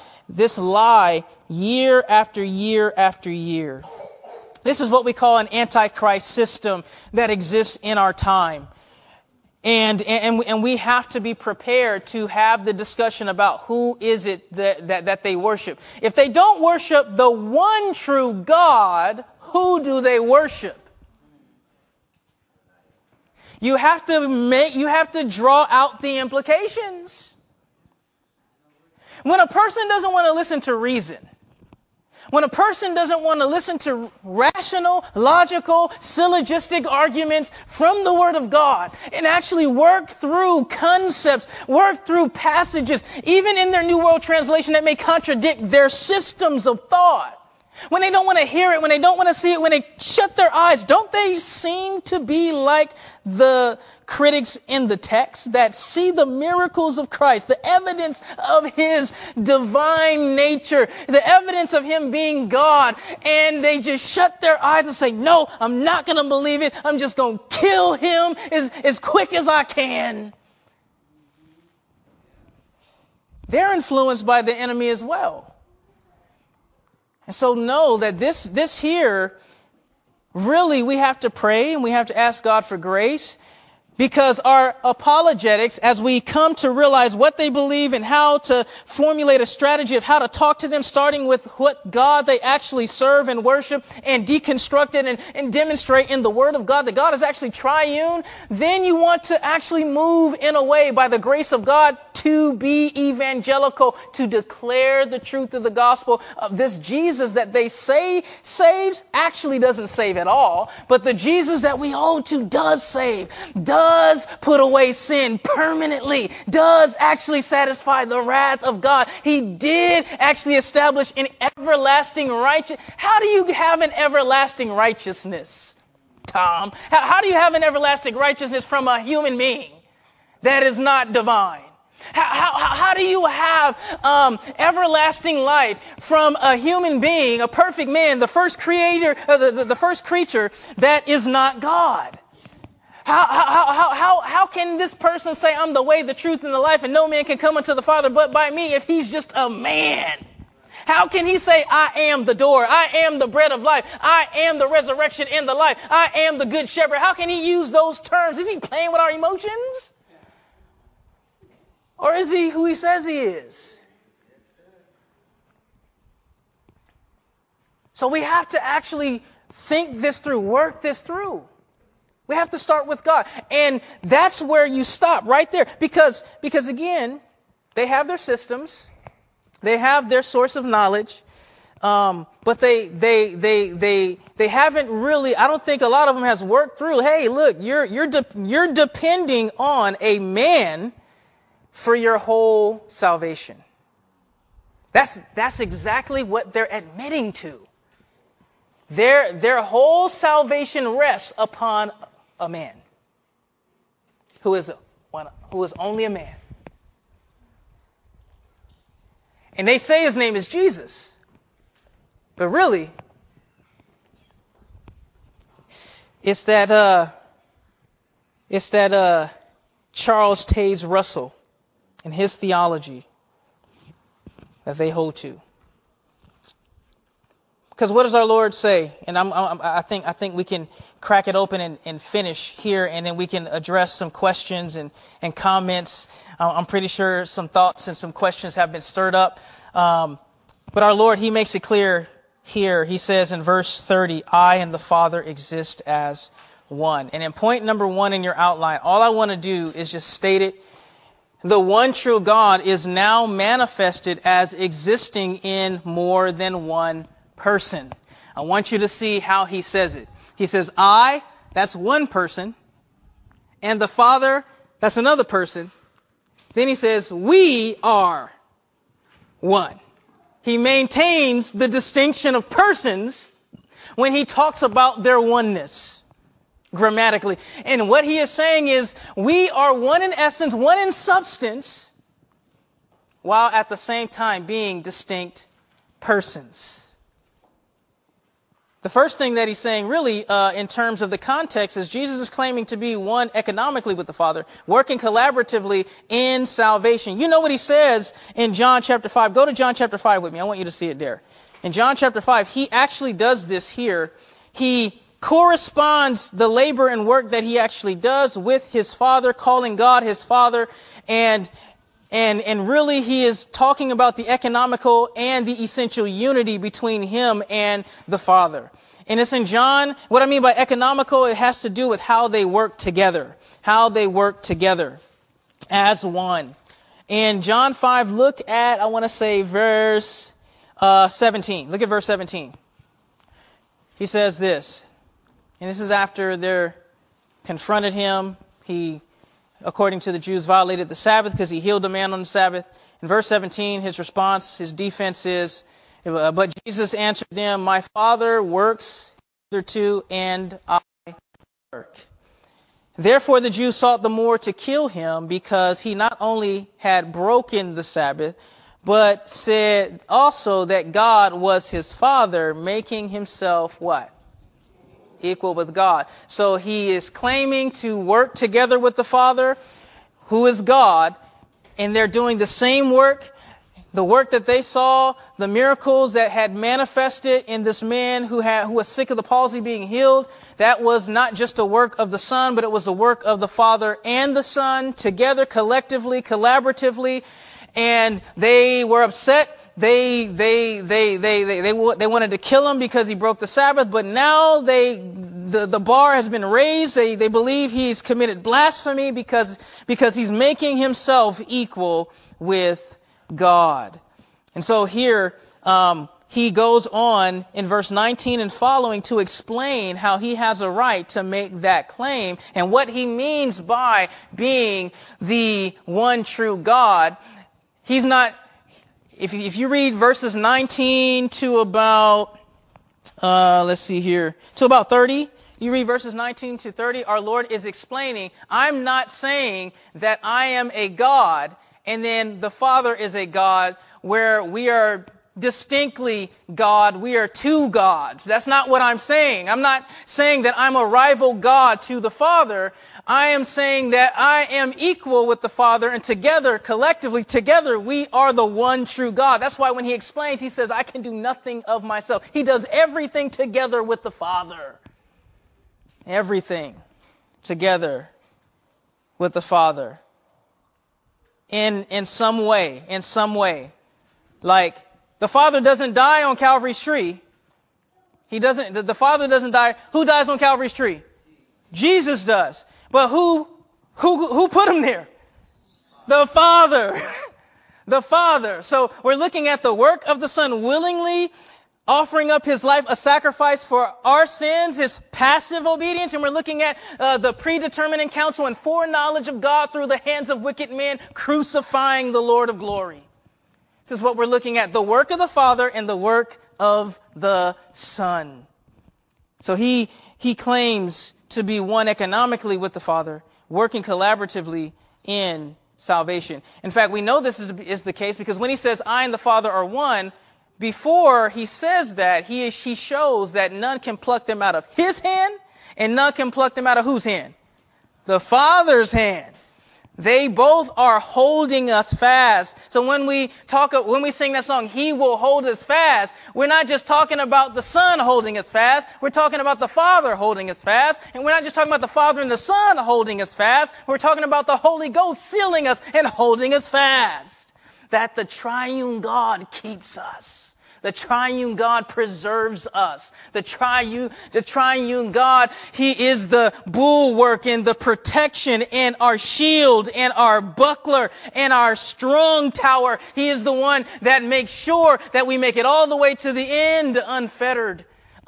year after year after year. This is what we call an antichrist system that exists in our time. And we have to be prepared to have the discussion about who is it that they worship. If they don't worship the one true God, who do they worship? You have to draw out the implications. When a person doesn't want to listen to reason, when a person doesn't want to listen to rational, logical, syllogistic arguments from the Word of God and actually work through concepts, work through passages, even in their New World Translation that may contradict their systems of thought, when they don't want to hear it, when they don't want to see it, when they shut their eyes, don't they seem to be like the critics in the text that see the miracles of Christ, the evidence of his divine nature, the evidence of him being God, and they just shut their eyes and say, no, I'm not going to believe it. I'm just going to kill him as quick as I can. They're influenced by the enemy as well. And so know that this here, really we have to pray and we have to ask God for grace, Because our apologetics, as we come to realize what they believe and how to formulate a strategy of how to talk to them, starting with what God they actually serve and worship, and deconstruct it and demonstrate in the Word of God that God is actually triune, then you want to actually move in a way by the grace of God to be evangelical, to declare the truth of the gospel of this Jesus that they say saves actually doesn't save at all, but the Jesus that we hold to does save, does put away sin permanently, does actually satisfy the wrath of God. He did actually establish an everlasting righteousness. How do you have an everlasting righteousness, Tom? How do you have an everlasting righteousness from a human being that is not divine? How do you have everlasting life from a human being, a perfect man, the first creator, the first creature that is not God? How can this person say, I'm the way, the truth, and the life, and no man can come unto the Father but by me, if he's just a man? How can he say, I am the door, I am the bread of life, I am the resurrection and the life, I am the good shepherd? How can he use those terms? Is he playing with our emotions? Or is he who he says he is? So we have to actually think this through, work this through. We have to start with God. And that's where you stop, right there. Because again, they have their systems. They have their source of knowledge. But they haven't really, I don't think a lot of them has worked through, hey, look, you're depending on a man for your whole salvation. That's exactly what they're admitting to. Their whole salvation rests upon a man who is only a man. And they say his name is Jesus. But really, it's that Charles Taze Russell and his theology that they hold to. Because what does our Lord say? And I think we can crack it open and finish here, and then we can address some questions and comments. I'm pretty sure some thoughts and some questions have been stirred up. But our Lord, He makes it clear here. He says in verse 30, I and the Father exist as one. And in point number 1 in your outline, all I want to do is just state it. The one true God is now manifested as existing in more than one person. I want you to see how he says it. He says, I, that's one person, and the Father, that's another person. Then he says, we are one. He maintains the distinction of persons when he talks about their oneness grammatically. And what he is saying is, we are one in essence, one in substance, while at the same time being distinct persons. The first thing that he's saying really in terms of the context is Jesus is claiming to be one economically with the Father, working collaboratively in salvation. You know what he says in John chapter 5. Go to John chapter 5 with me. I want you to see it there. In John chapter 5, he actually does this here. He corresponds the labor and work that he actually does with his Father, calling God his Father, and really he is talking about the economical and the essential unity between him and the Father. And it's in John, what I mean by economical, it has to do with how they work together. How they work together as one. In John 5, look at, I want to say verse 17. Look at verse 17. He says this, and this is after they're confronted him. He, according to the Jews, violated the Sabbath because he healed a man on the Sabbath. In verse 17, his response, his defense is, but Jesus answered them, my Father works hitherto, and I work. Therefore the Jews sought the more to kill him, because he not only had broken the Sabbath, but said also that God was his Father, making himself what? Equal with God. So he is claiming to work together with the Father, who is God, and they're doing the same work. The work that they saw, the miracles that had manifested in this man who was sick of the palsy being healed, that was not just a work of the Son, but it was a work of the Father and the Son together, collectively, collaboratively. And they were upset. They wanted to kill him because he broke the Sabbath, but now the bar has been raised. They believe he's committed blasphemy because he's making himself equal with God. And so here he goes on in verse 19 and following to explain how he has a right to make that claim and what he means by being the one true God. He's not, if you read verses 19 to about, to about 30, you read verses 19 to 30, our Lord is explaining, I'm not saying that I am a God and then the Father is a God where we are distinctly God. We are two gods. That's not what I'm saying. I'm not saying that I'm a rival God to the Father. I am saying that I am equal with the Father, and together, collectively, together, we are the one true God. That's why when he explains, he says, I can do nothing of myself. He does everything together with the Father. Everything together with the Father. In some way. Like, the Father doesn't die on Calvary's tree. The Father doesn't die. Who dies on Calvary's tree? Jesus does. But who put him there? The Father. The Father. So we're looking at the work of the Son willingly offering up his life a sacrifice for our sins, his passive obedience, and we're looking at the predetermined counsel and foreknowledge of God through the hands of wicked men crucifying the Lord of glory. This is what we're looking at, the work of the Father and the work of the Son. So he claims to be one economically with the Father, working collaboratively in salvation. In fact, we know this is the case because when he says, I and the Father are one, before he says that, he shows that none can pluck them out of his hand, and none can pluck them out of whose hand? The Father's hand. They both are holding us fast. So when we sing that song, He will hold us fast, we're not just talking about the Son holding us fast, we're talking about the Father holding us fast, and we're not just talking about the Father and the Son holding us fast, we're talking about the Holy Ghost sealing us and holding us fast. That the triune God keeps us. The triune God preserves us. The triune God, He is the bulwark and the protection and our shield and our buckler and our strong tower. He is the one that makes sure that we make it all the way to the end unfettered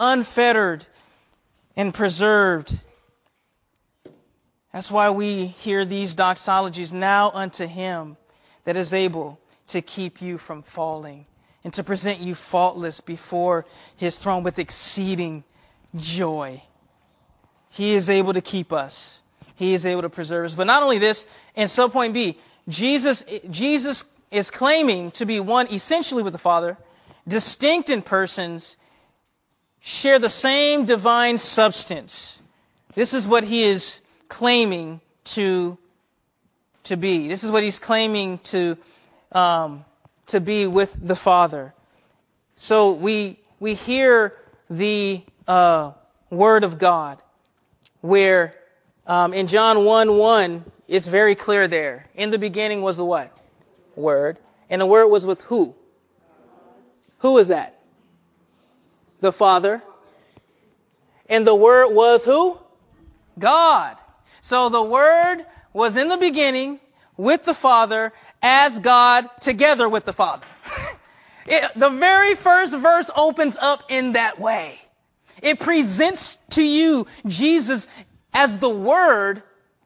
and preserved. That's why we hear these doxologies, now unto Him that is able to keep you from falling and to present you faultless before His throne with exceeding joy. He is able to keep us. He is able to preserve us. But not only this, in subpoint B, Jesus is claiming to be one essentially with the Father, distinct in persons, share the same divine substance. This is what He is claiming to be. This is what He's claiming to be with the Father. So we hear the Word of God, where in John 1:1, it's very clear there. In the beginning was the what? Word. And the Word was with who? Who is that? The Father. And the Word was who? God. So the Word was in the beginning with the Father as God together with the Father. The very first verse opens up in that way. It presents to you Jesus as the Word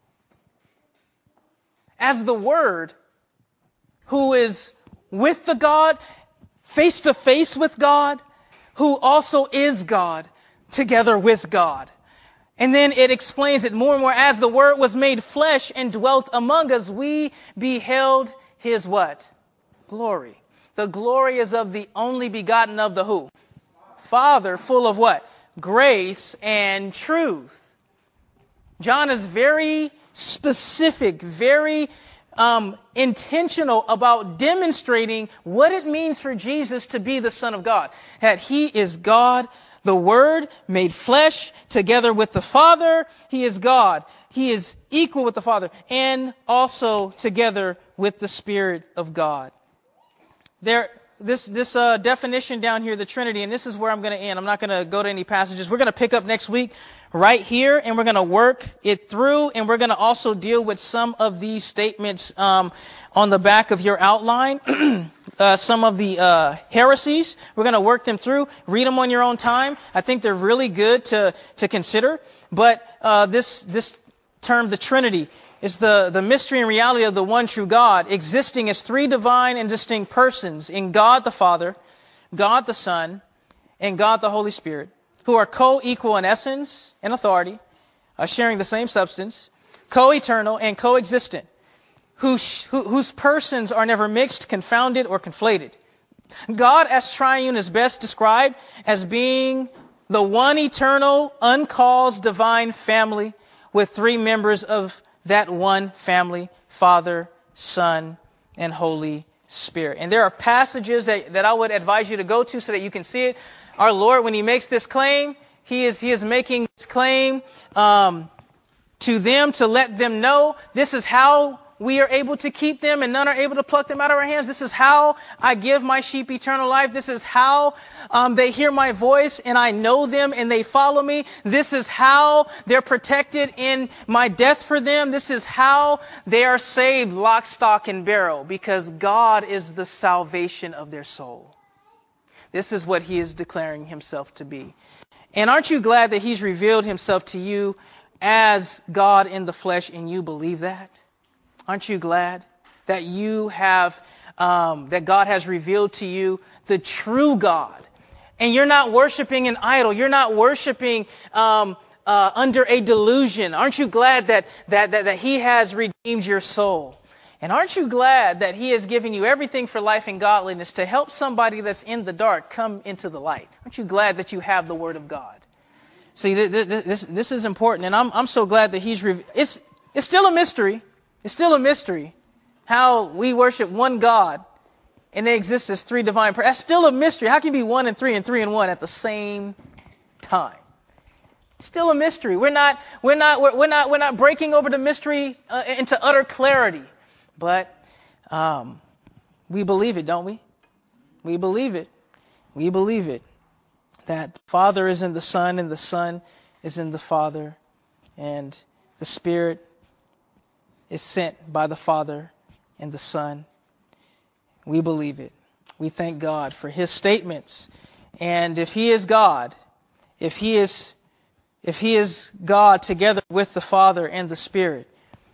who is with the God, face to face with God, who also is God, together with God. And then it explains it more and more. As the Word was made flesh and dwelt among us, we beheld His what? Glory. The glory is of the only begotten of the who? Father, full of what? Grace and truth. John is very specific, very intentional about demonstrating what it means for Jesus to be the Son of God. That he is God, the Word made flesh together with the Father. He is God. He is equal with the Father and also together with the Spirit of God. This definition down here, the Trinity, and this is where I'm going to end. I'm not going to go to any passages. We're going to pick up next week right here, and we're going to work it through, and we're going to also deal with some of these statements on the back of your outline. Some of the heresies. We're going to work them through. Read them on your own time. I think they're really good to consider. But this term, the Trinity, is the mystery and reality of the one true God, existing as three divine and distinct persons in God the Father, God the Son, and God the Holy Spirit, who are co-equal in essence and authority, sharing the same substance, co-eternal and co-existent, whose persons are never mixed, confounded, or conflated. God as triune is best described as being the one eternal, uncaused divine family with three members of that one family, Father, Son, and Holy Spirit. And there are passages that I would advise you to go to so that you can see it. Our Lord, when he makes this claim, he is making this claim to them to let them know this is how we are able to keep them and none are able to pluck them out of our hands. This is how I give my sheep eternal life. This is how they hear my voice and I know them and they follow me. This is how they're protected in my death for them. This is how they are saved, lock, stock, and barrel, because God is the salvation of their soul. This is what he is declaring himself to be. And aren't you glad that he's revealed himself to you as God in the flesh and you believe that? Aren't you glad that you have, that God has revealed to you the true God? And you're not worshiping an idol. You're not worshiping under a delusion. Aren't you glad that he has redeemed your soul? And aren't you glad that he has given you everything for life and godliness to help somebody that's in the dark come into the light? Aren't you glad that you have the Word of God? See, this is important, and I'm so glad that he's. It's still a mystery. It's still a mystery how we worship one God and they exist as three divine persons. That's still a mystery. How can you be one and three and one at the same time? It's still a mystery. We're not breaking over the mystery into utter clarity, but we believe it, don't we? We believe it. We believe it. That the Father is in the Son and the Son is in the Father, and the Spirit is sent by the Father and the Son. We believe it. We thank God for his statements. And if he is God, if he is God together with the Father and the Spirit,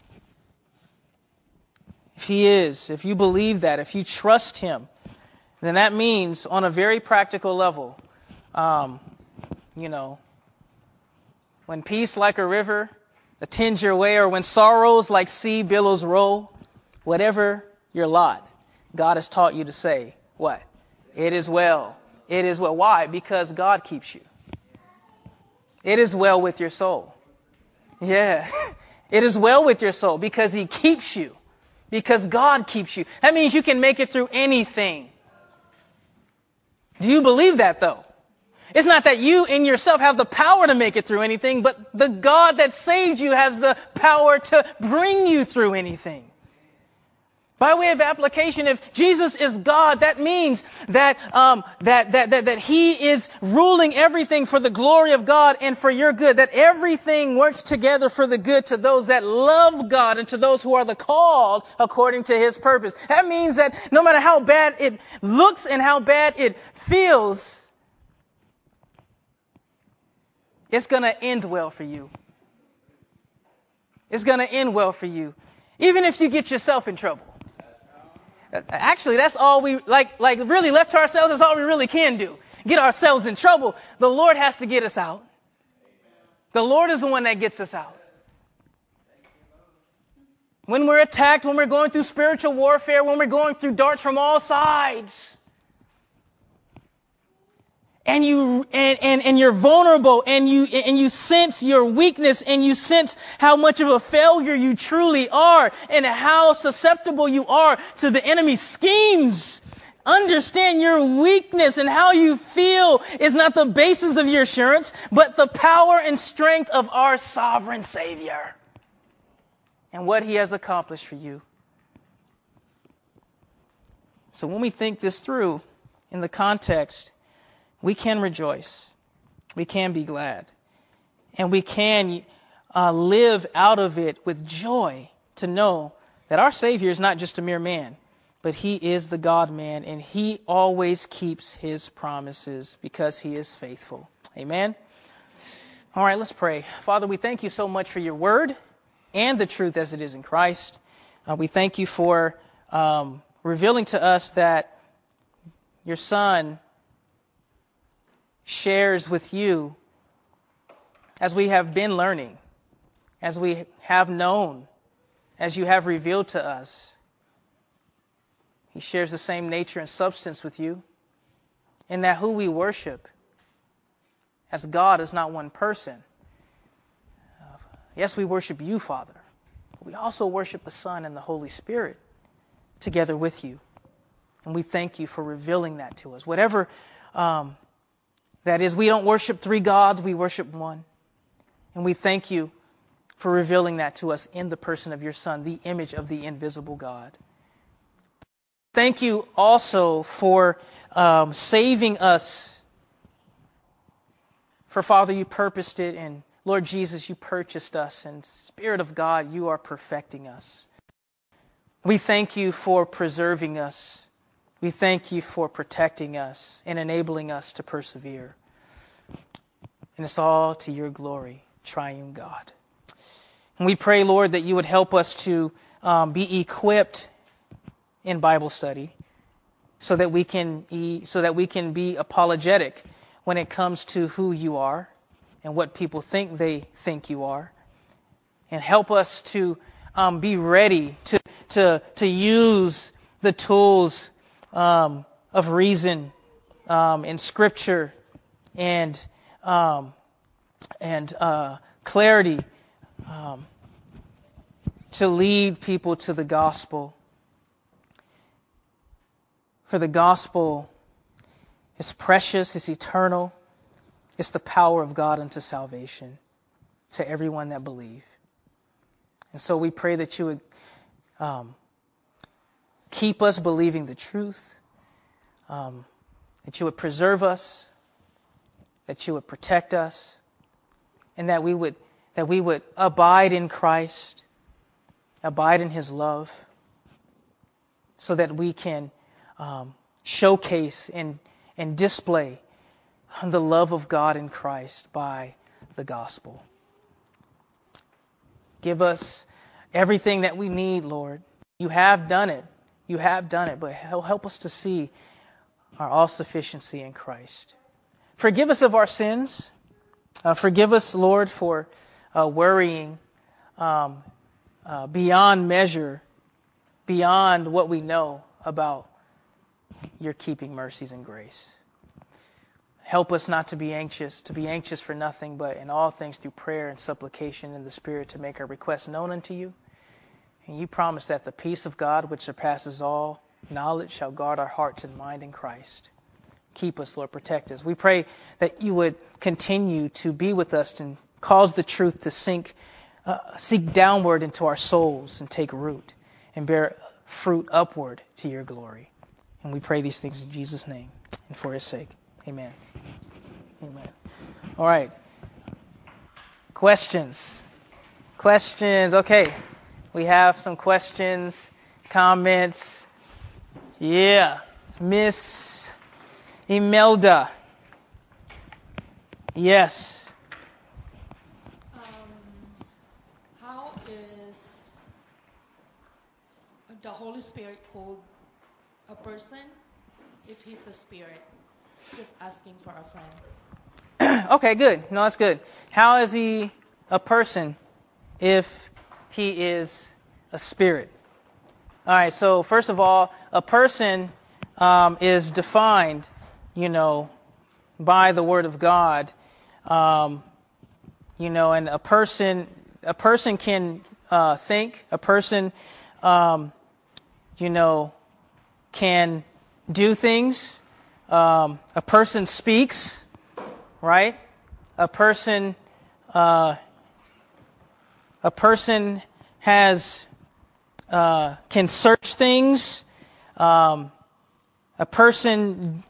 if you believe that, if you trust him, then that means on a very practical level, when peace like a river attends your way, or when sorrows like sea billows roll, whatever your lot, God has taught you to say, what? It is well. It is well. Why? Because God keeps you. It is well with your soul. Yeah. It is well with your soul because he keeps you. Because God keeps you. That means you can make it through anything. Do you believe that, though? It's not that you in yourself have the power to make it through anything, but the God that saved you has the power to bring you through anything. By way of application, if Jesus is God, that means that he is ruling everything for the glory of God and for your good, that everything works together for the good to those that love God and to those who are the called according to his purpose. That means that no matter how bad it looks and how bad it feels, it's going to end well for you. It's going to end well for you. Even if you get yourself in trouble. Actually, that's all we, really left to ourselves, that's all we really can do. Get ourselves in trouble. The Lord has to get us out. The Lord is the one that gets us out. When we're attacked, when we're going through spiritual warfare, when we're going through darts from all sides, and you're vulnerable, and you sense your weakness, and you sense how much of a failure you truly are, and how susceptible you are to the enemy's schemes. Understand your weakness, and how you feel is not the basis of your assurance, but the power and strength of our sovereign Savior and what He has accomplished for you. So when we think this through in the context, we can rejoice, we can be glad, and we can live out of it with joy to know that our Savior is not just a mere man, but He is the God-man, and He always keeps His promises because He is faithful. Amen? All right, let's pray. Father, we thank You so much for Your word and the truth as it is in Christ. We thank You for revealing to us that Your Son shares with You as we have been learning, as we have known, as You have revealed to us. He shares the same nature and substance with You, and that who we worship as God is not one person. Yes, we worship You, Father, but we also worship the Son and the Holy Spirit together with You. And we thank You for revealing that to us. Whatever that is, we don't worship three gods, we worship one. And we thank You for revealing that to us in the person of Your Son, the image of the invisible God. Thank You also for saving us. For Father, You purposed it, and Lord Jesus, You purchased us, and Spirit of God, You are perfecting us. We thank You for preserving us. We thank You for protecting us and enabling us to persevere. And it's all to Your glory, Triune God. And we pray, Lord, that You would help us to be equipped in Bible study so that we can be apologetic when it comes to who You are and what people think they think You are. And help us to be ready to use the tools of reason in Scripture and clarity to lead people to the gospel. For the gospel is precious, it's eternal, it's the power of God unto salvation to everyone that believe. And so we pray that You would keep us believing the truth, that You would preserve us, that You would protect us, and that we would abide in Christ, abide in His love, so that we can showcase and display the love of God in Christ by the gospel. Give us everything that we need, Lord. You have done it. You have done it, but help us to see our all-sufficiency in Christ. Forgive us of our sins. Forgive us, Lord, for worrying beyond measure, beyond what we know about Your keeping mercies and grace. Help us not to be anxious for nothing, but in all things through prayer and supplication in the Spirit to make our requests known unto You. And You promise that the peace of God, which surpasses all knowledge, shall guard our hearts and mind in Christ. Keep us, Lord, protect us. We pray that You would continue to be with us and cause the truth to sink downward into our souls and take root and bear fruit upward to Your glory. And we pray these things in Jesus' name and for His sake. Amen. Amen. All right. Questions. Okay. We have some questions, comments. Yeah. Miss Imelda. Yes. How is the Holy Spirit called a person if He's a spirit? Just asking for a friend. Okay, good. No, that's good. How is He a person if He is a spirit? All right, so first of all, a person is defined, by the Word of God. And a person can think, a person, can do things. A person speaks, right? A person has can search things. A person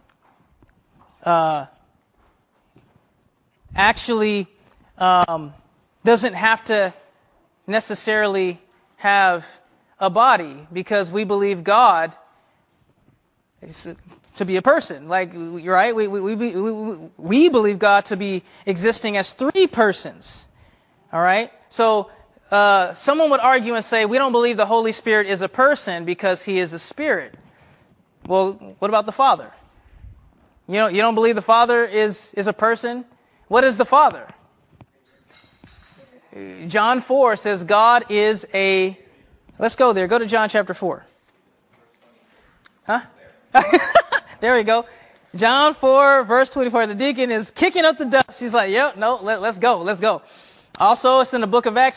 actually doesn't have to necessarily have a body, because we believe God to be a person. Like, right? We believe God to be existing as three persons. All right? So someone would argue and say, we don't believe the Holy Spirit is a person because he is a spirit. Well, what about the Father? You don't believe the Father is a person? What is the Father? John 4 says God is a... Let's go there. Go to John chapter 4. Huh? There we go. John 4, verse 24. The deacon is kicking up the dust. He's like, yep, no, let's go. Also, it's in the book of Acts.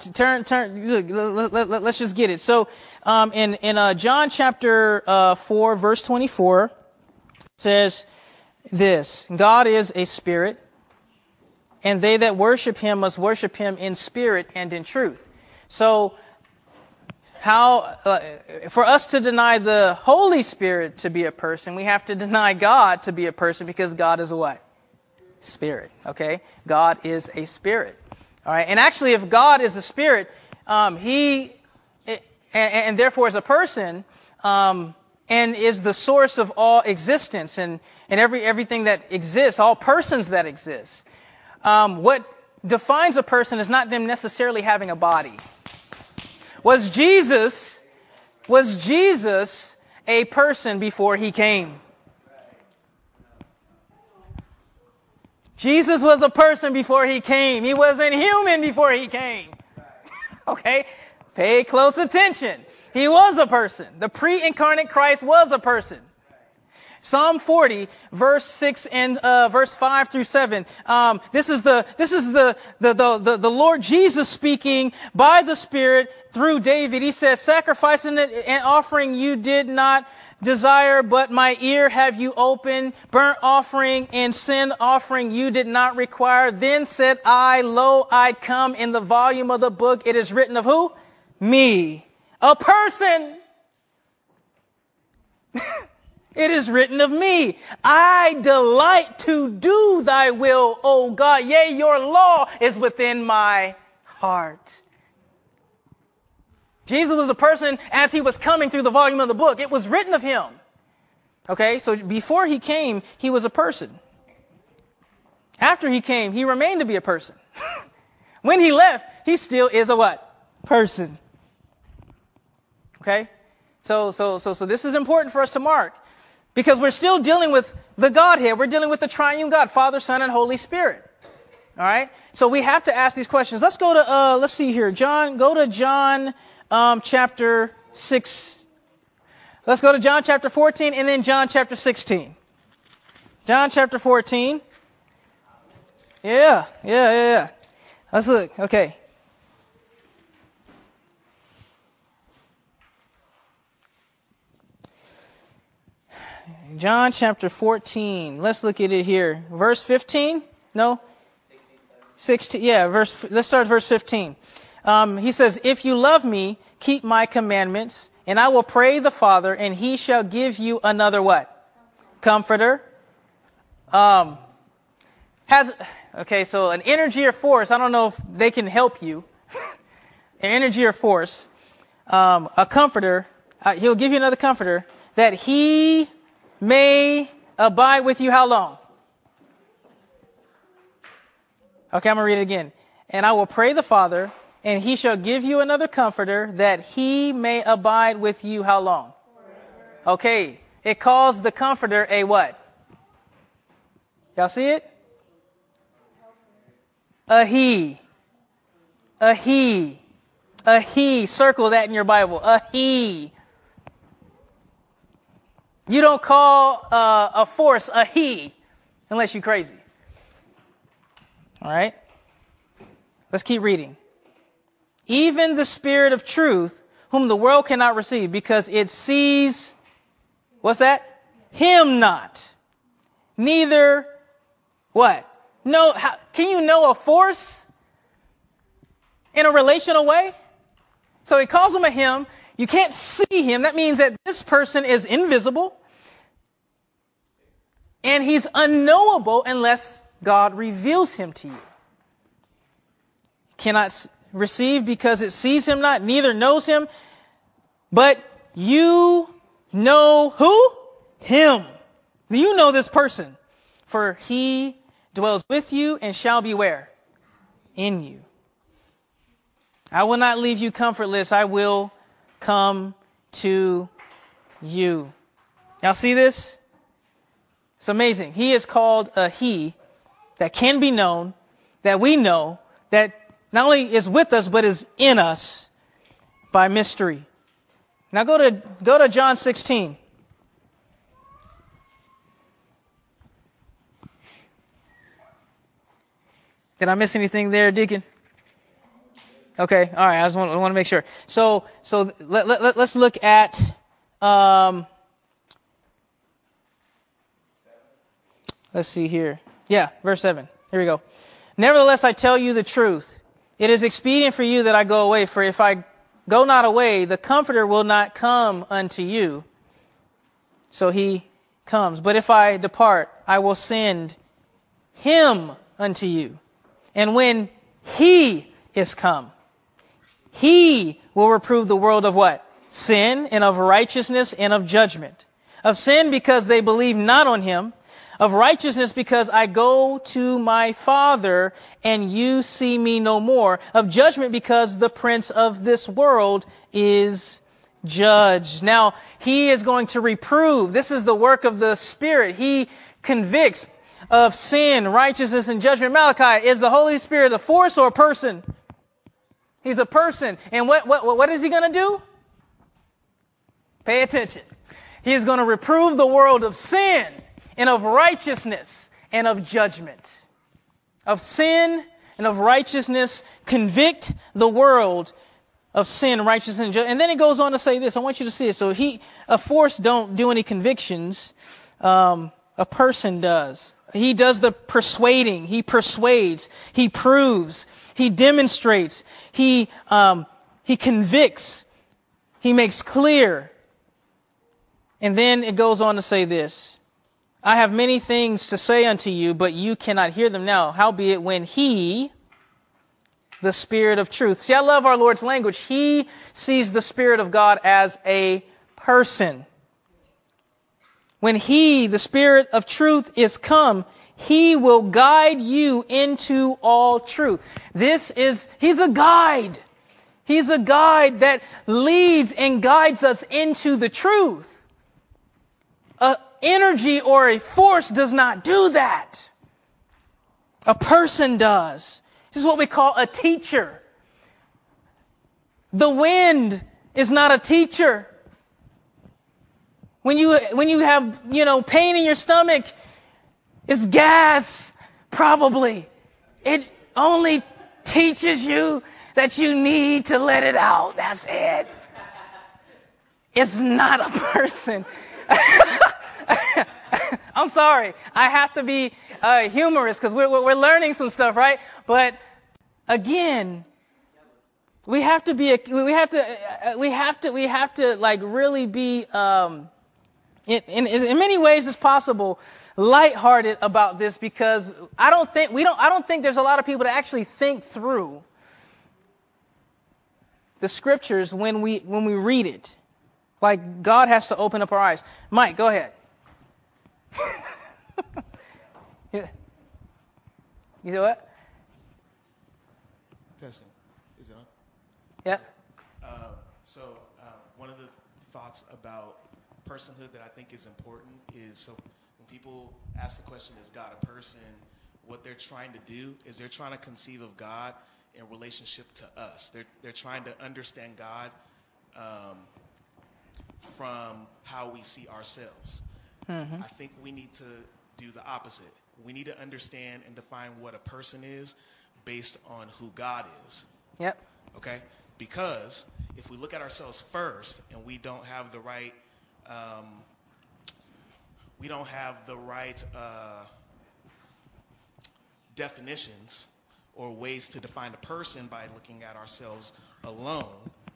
Let's just get it. So, in John chapter 4, verse 24, says this: God is a spirit, and they that worship him must worship him in spirit and in truth. So, for us to deny the Holy Spirit to be a person, we have to deny God to be a person, because God is a what? Spirit. Okay? God is a spirit. All right. And actually, if God is a spirit, and therefore is a person, and is the source of all existence and everything that exists, all persons that exist. What defines a person is not them necessarily having a body. Was Jesus a person before he came? Jesus was a person before he came. He wasn't human before he came. Okay? Pay close attention. He was a person. The pre-incarnate Christ was a person. Psalm 40, verse 6 and verse 5 through 7. This is the Lord Jesus speaking by the Spirit through David. He says, "Sacrifice and offering you did not desire, but my ear have you opened. Burnt offering and sin offering you did not require. Then said I, lo, I come. In the volume of the book it is written of who? Me." A person. It is written of me. I delight to do thy will, O God. Yea, your law is within my heart. Jesus was a person as he was coming through the volume of the book. It was written of him. Okay, so before he came, he was a person. After he came, he remained to be a person. When he left, he still is a what? Person. Okay? So this is important for us to mark, because we're still dealing with the Godhead. We're dealing with the triune God, Father, Son, and Holy Spirit. All right? So we have to ask these questions. Let's go to, let's see here. Go to John chapter 6. Let's go to John chapter 14 and then John chapter 16. John chapter 14. Yeah. Let's look. Okay. John chapter 14. Let's look at it here. Verse 15? No? 16. Yeah, let's start at verse 15. He says, "If you love me, keep my commandments, and I will pray the Father, and he shall give you another" what? Comforter. So an energy or force, I don't know if they can help you. An energy or force. A comforter. He'll give you another comforter, that he may abide with you how long? Okay, I'm going to read it again. "And I will pray the Father, and he shall give you another comforter, that he may abide with you how long?" Forever. Okay, it calls the comforter a what? Y'all see it? A he. A he. A he. Circle that in your Bible. A he. You don't call a force a he. unless you're crazy. All right? Let's keep reading. Even the Spirit of truth, whom the world cannot receive, because it sees, what's that? Him not. Neither, what? No, can you know a force in a relational way? So he calls him a him. You can't see him. That means that this person is invisible. And he's unknowable unless God reveals him to you. Cannot receive because it sees him not, neither knows him. But you know who? Him. You know this person. For he dwells with you and shall be where? In you. I will not leave you comfortless. I will come to you. Y'all see this? It's amazing. He is called a he that can be known, that we know, that not only is with us, but is in us by mystery. Now go to John 16. Did I miss anything there, Deacon? Okay, all right. I just want to make sure. So let's look at let's see here. Yeah, verse 7. Here we go. Nevertheless, I tell you the truth. It is expedient for you that I go away. For if I go not away, the Comforter will not come unto you. So he comes. But if I depart, I will send him unto you. And when he is come, he will reprove the world of what? Sin, and of righteousness, and of judgment. Of sin, because they believe not on him. Of righteousness, because I go to my Father, and you see me no more. Of judgment, because the prince of this world is judged. Now, he is going to reprove. This is the work of the Spirit. He convicts of sin, righteousness, and judgment. Malachi, is the Holy Spirit a force or a person? He's a person. And what is he going to do? Pay attention. He is going to reprove the world of sin and of righteousness and of judgment. Of sin and of righteousness, convict the world of sin, righteousness, and judgment. And then he goes on to say this. I want you to see it. So a force don't do any convictions. A person does. He does the persuading. He persuades. He proves. He demonstrates. He convicts. He makes clear. And then it goes on to say this. I have many things to say unto you, but you cannot hear them now. Howbeit when he, the Spirit of truth. See, I love our Lord's language. He sees the Spirit of God as a person. When he, the Spirit of truth, is come, he will guide you into all truth. He's a guide. He's a guide that leads and guides us into the truth. An energy or a force does not do that. A person does. This is what we call a teacher. The wind is not a teacher. When you have, pain in your stomach, it's gas, probably. It only teaches you that you need to let it out. That's it. It's not a person. I'm sorry. I have to be humorous because we're learning some stuff, right? But again, we have to like really be in many ways as possible lighthearted about this, because I don't think there's a lot of people that actually think through the scriptures when we read it. Like, God has to open up our eyes. Mike, go ahead. Yeah. You know what? Testing. Is it on? Yeah. One of the thoughts about personhood that I think is important is, so when people ask the question, is God a person? What they're trying to do is they're trying to conceive of God in relationship to us. They're trying to understand God from how we see ourselves. Mm-hmm. I think we need to do the opposite. we need to understand and define what a person is based on who God is. Yep. Okay? Because if we look at ourselves first and we don't have the right definitions or ways to define a person by looking at ourselves alone,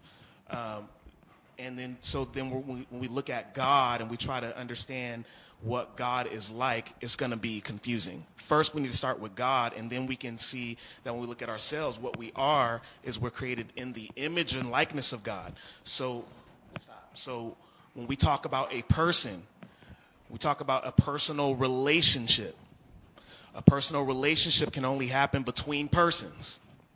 and then when we look at God and we try to understand what God is like, it's going to be confusing. First, we need to start with God, and then we can see that when we look at ourselves, what we are is we're created in the image and likeness of God. So when we talk about a person, we talk about a personal relationship. A personal relationship can only happen between persons.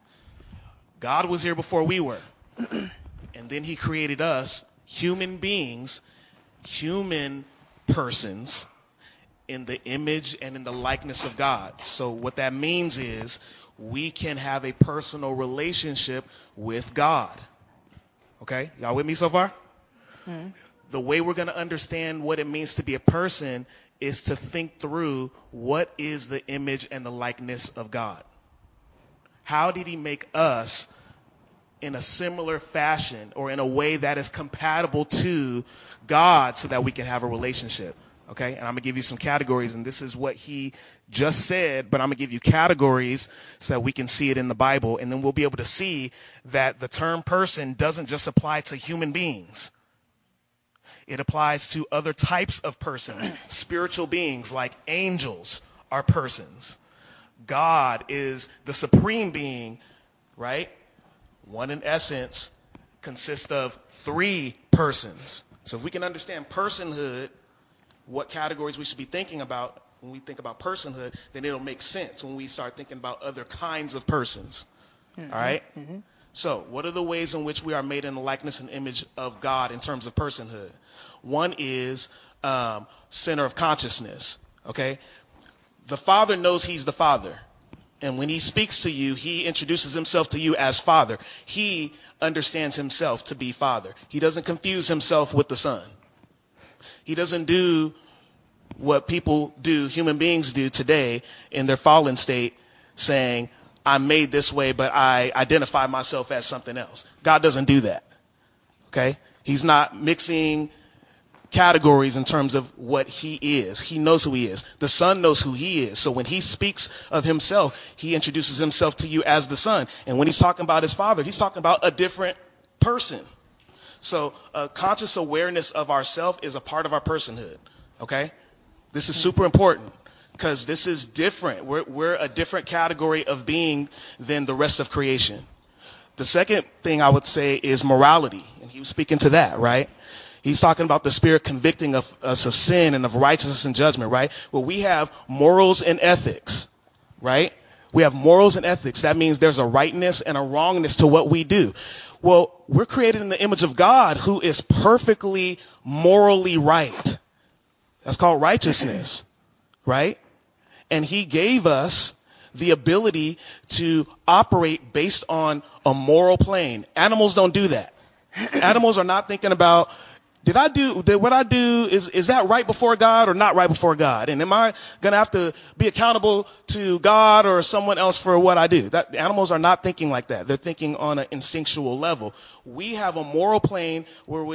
God was here before we were. And then he created us, human beings, human persons, in the image and in the likeness of God. So what that means is we can have a personal relationship with God. Okay? Y'all with me so far? Mm-hmm. The way we're going to understand what it means to be a person is to think through what is the image and the likeness of God. How did he make us in a similar fashion or in a way that is compatible to God so that we can have a relationship? Okay, and I'm going to give you some categories, and this is what he just said, but I'm going to give you categories so that we can see it in the Bible, and then we'll be able to see that the term person doesn't just apply to human beings. It applies to other types of persons. Spiritual beings like angels are persons. God is the supreme being, right? One in essence consists of three persons. So if we can understand personhood, what categories we should be thinking about when we think about personhood, then it'll make sense when we start thinking about other kinds of persons. Mm-hmm. All right? Mm-hmm. So what are the ways in which we are made in the likeness and image of God in terms of personhood? One is center of consciousness. Okay? The Father knows he's the Father. And when he speaks to you, he introduces himself to you as Father. He understands himself to be Father. He doesn't confuse himself with the Son. He doesn't do what people do, human beings do today in their fallen state, saying, I'm made this way, but I identify myself as something else. God doesn't do that. Okay? He's not mixing categories in terms of what he is. He knows who he is. The Son knows who he is. So when he speaks of himself, he introduces himself to you as the Son. And when he's talking about his Father, he's talking about a different person. So a conscious awareness of ourself is a part of our personhood. Okay? This is super important because this is different. We're a different category of being than the rest of creation. The second thing I would say is morality. And he was speaking to that, right? He's talking about the Spirit convicting us of sin and of righteousness and judgment, right? Well, we have morals and ethics, right? We have morals and ethics. That means there's a rightness and a wrongness to what we do. Well, we're created in the image of God who is perfectly morally right. That's called righteousness, right? And he gave us the ability to operate based on a moral plane. Animals don't do that. Animals are not thinking about, did what I do, is that right before God or not right before God? And am I going to have to be accountable to God or someone else for what I do? Animals are not thinking like that. They're thinking on an instinctual level. We have a moral plane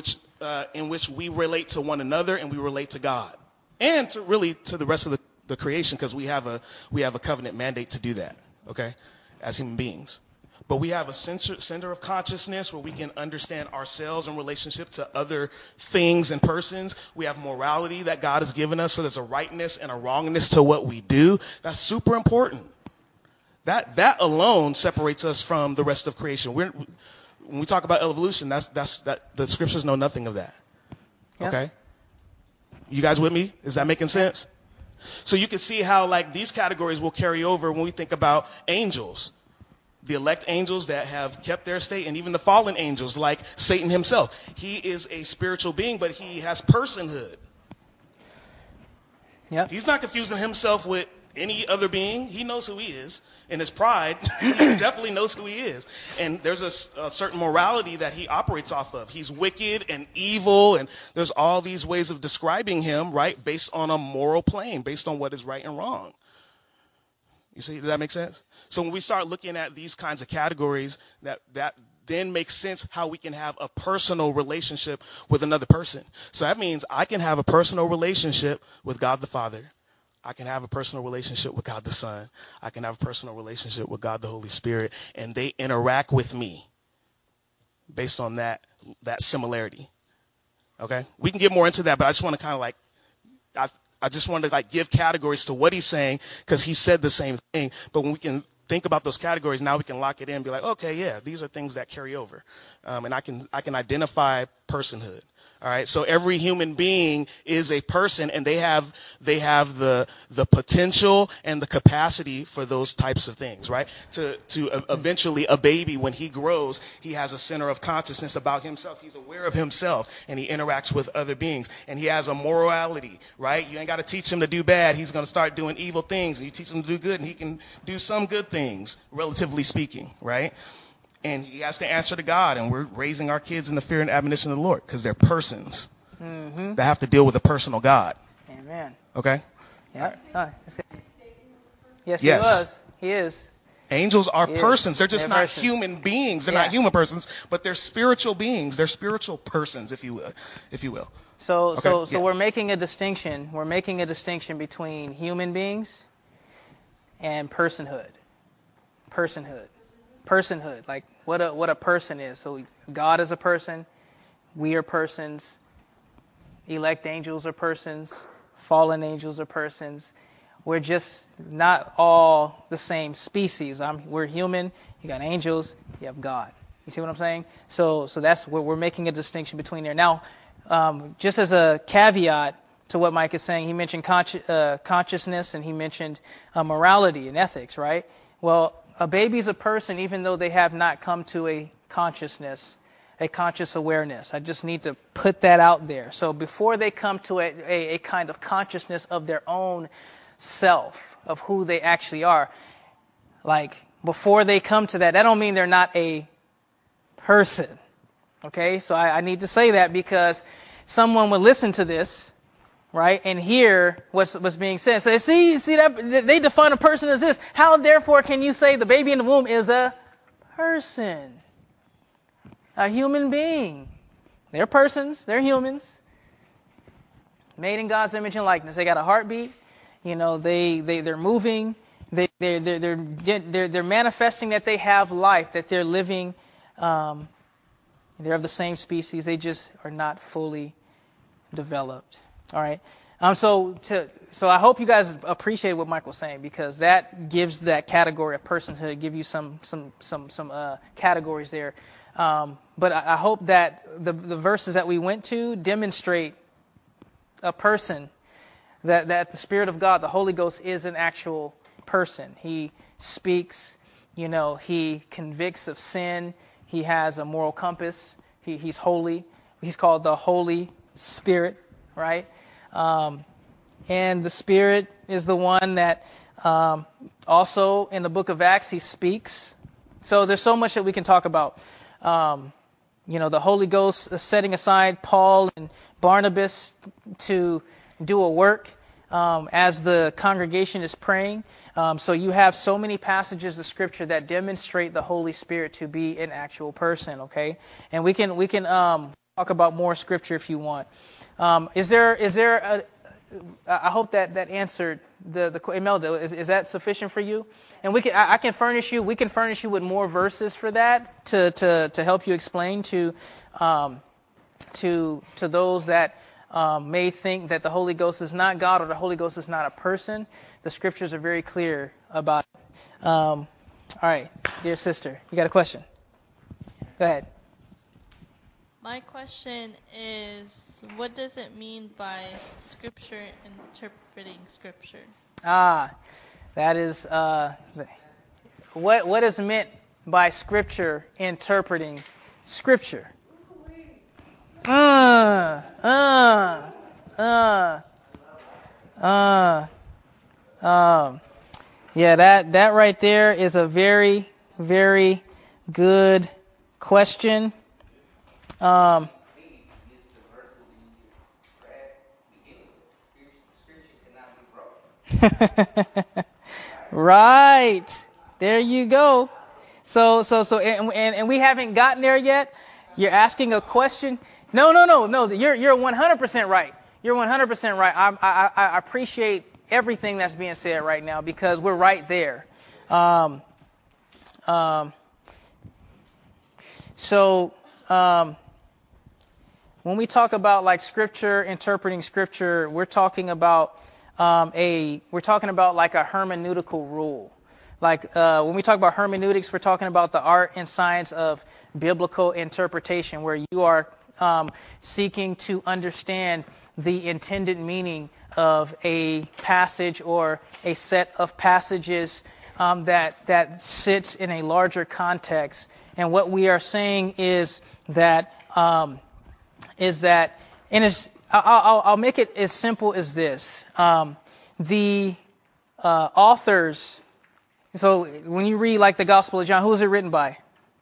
in which we relate to one another and we relate to God. And to the rest of the creation, because we have a covenant mandate to do that, okay, as human beings. But we have a center of consciousness where we can understand ourselves in relationship to other things and persons. We have morality that God has given us, so there's a rightness and a wrongness to what we do. That's super important. That alone separates us from the rest of creation. When we talk about evolution, that's the scriptures know nothing of that. Yeah. Okay? You guys with me? Is that making sense? So you can see how like these categories will carry over when we think about angels. The elect angels that have kept their state, and even the fallen angels like Satan himself. He is a spiritual being, but he has personhood. Yep. He's not confusing himself with any other being. He knows who he is. In his pride, he definitely knows who he is. And there's a certain morality that he operates off of. He's wicked and evil, and there's all these ways of describing him, right, based on a moral plane, based on what is right and wrong. You see, does that make sense? So when we start looking at these kinds of categories, that then makes sense how we can have a personal relationship with another person. So that means I can have a personal relationship with God the Father. I can have a personal relationship with God the Son. I can have a personal relationship with God the Holy Spirit, and they interact with me based on that similarity. Okay? We can get more into that, but I just want to kind of like, I just wanted to like give categories to what he's saying, because he said the same thing. But when we can think about those categories, now we can lock it in and be like, okay, yeah, these are things that carry over. And I can identify personhood. All right. So every human being is a person, and they have the potential and the capacity for those types of things, right? To eventually, a baby, when he grows, he has a center of consciousness about himself. He's aware of himself, and he interacts with other beings, and he has a morality, right? You ain't got to teach him to do bad. He's going to start doing evil things, and you teach him to do good, and he can do some good things, relatively speaking, right? And he has to answer to God, and we're raising our kids in the fear and admonition of the Lord, because they're persons that have to deal with a personal God. Amen. Okay? Yep. Right. Yes, Yes. he was. He is. Angels are He is. persons. They're just They're not persons. human beings. They're Yeah. not human persons, but they're spiritual beings. They're spiritual persons, if you will. So Okay? Yeah. we're making a distinction. We're making a distinction between human beings and personhood. Personhood, like what a person is. So God is a person, we are persons, elect angels are persons, fallen angels are persons. We're just not all the same species. We're human, you got angels, you have God. You see what I'm saying? So that's where we're making a distinction between there. Now, just as a caveat to what Mike is saying, he mentioned consciousness, and he mentioned morality and ethics, right? Well, a baby's a person even though they have not come to a consciousness, a conscious awareness. I just need to put that out there. So before they come to a kind of consciousness of their own self, of who they actually are, like before they come to that don't mean they're not a person. Okay? So I need to say that, because someone would listen to this, right, and hear what's being said. So see that they define a person as this. How therefore can you say the baby in the womb is a person, a human being? They're persons. They're humans, made in God's image and likeness. They got a heartbeat. You know, they're moving. They're manifesting that they have life, that they're living. They're of the same species. They just are not fully developed. All right. So I hope you guys appreciate what Mike was saying, because that gives that category of personhood, give you some categories there. But I hope that the verses that we went to demonstrate a person, that the Spirit of God, the Holy Ghost, is an actual person. He speaks. He convicts of sin. He has a moral compass. He's holy. He's called the Holy Spirit, right? And the Spirit is the one that also in the book of Acts, he speaks. So there's so much that we can talk about. The Holy Ghost setting aside Paul and Barnabas to do a work as the congregation is praying. So you have so many passages of Scripture that demonstrate the Holy Spirit to be an actual person, okay? And we can talk about more Scripture if you want. Is there I hope that answered the Imelda. Is that sufficient for you? And we can furnish you with more verses for that to help you explain to those that may think that the Holy Ghost is not God or the Holy Ghost is not a person. The Scriptures are very clear about it. All right, dear sister, you got a question? Go ahead. My question is, what does it mean by Scripture interpreting Scripture? That is what is meant by Scripture interpreting Scripture. Yeah, that right there is a very, very good question. Right. There you go. And we haven't gotten there yet. You're asking a question. No. You're 100% right. You're 100% right. I appreciate everything that's being said right now because we're right there. When we talk about like scripture, interpreting scripture, we're talking about like a hermeneutical rule. Like when we talk about hermeneutics, we're talking about the art and science of biblical interpretation, where you are seeking to understand the intended meaning of a passage or a set of passages that sits in a larger context. And what we are saying is that I'll make it as simple as this. The authors. So when you read like the Gospel of John, who is it written by?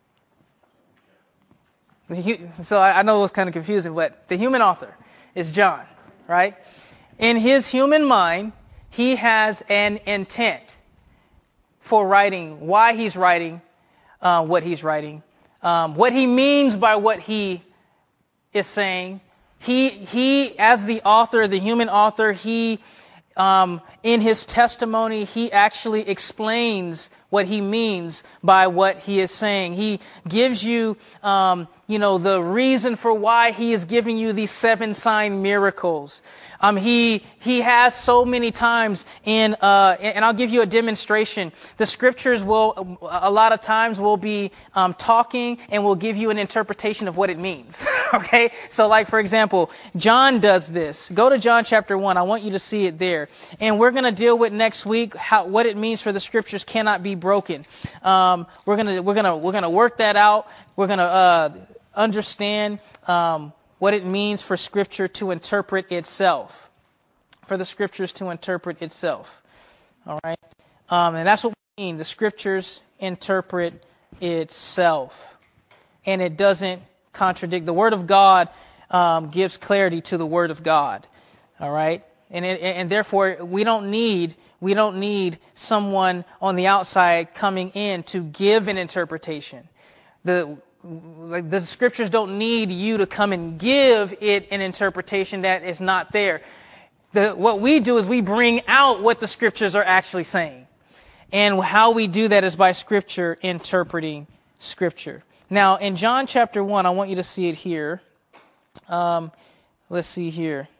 So I know it was kind of confusing, but the human author is John, right? In his human mind, he has an intent for writing, why he's writing what he's writing, what he means by what he is saying. He as the author, the human author, in his testimony, he actually explains what he means by what he is saying. He gives you, the reason for why he is giving you these 7 sign miracles. He has so many times and I'll give you a demonstration. The scriptures a lot of times will be talking and will give you an interpretation of what it means. Okay? So like, for example, John does this. Go to John chapter 1. I want you to see it there. And we're going to deal with next week what it means for the scriptures cannot be broken. We're going to work that out. We're going to understand what it means for Scripture to interpret itself, for the Scriptures to interpret itself. All right, and that's what we mean. The Scriptures interpret itself, and it doesn't contradict. The Word of God gives clarity to the Word of God. All right, and therefore we don't need someone on the outside coming in to give an interpretation. The scriptures don't need you to come and give it an interpretation that is not there. What we do is we bring out what the scriptures are actually saying. And how we do that is by scripture interpreting scripture. Now, in John chapter 1, I want you to see it here. Let's see here.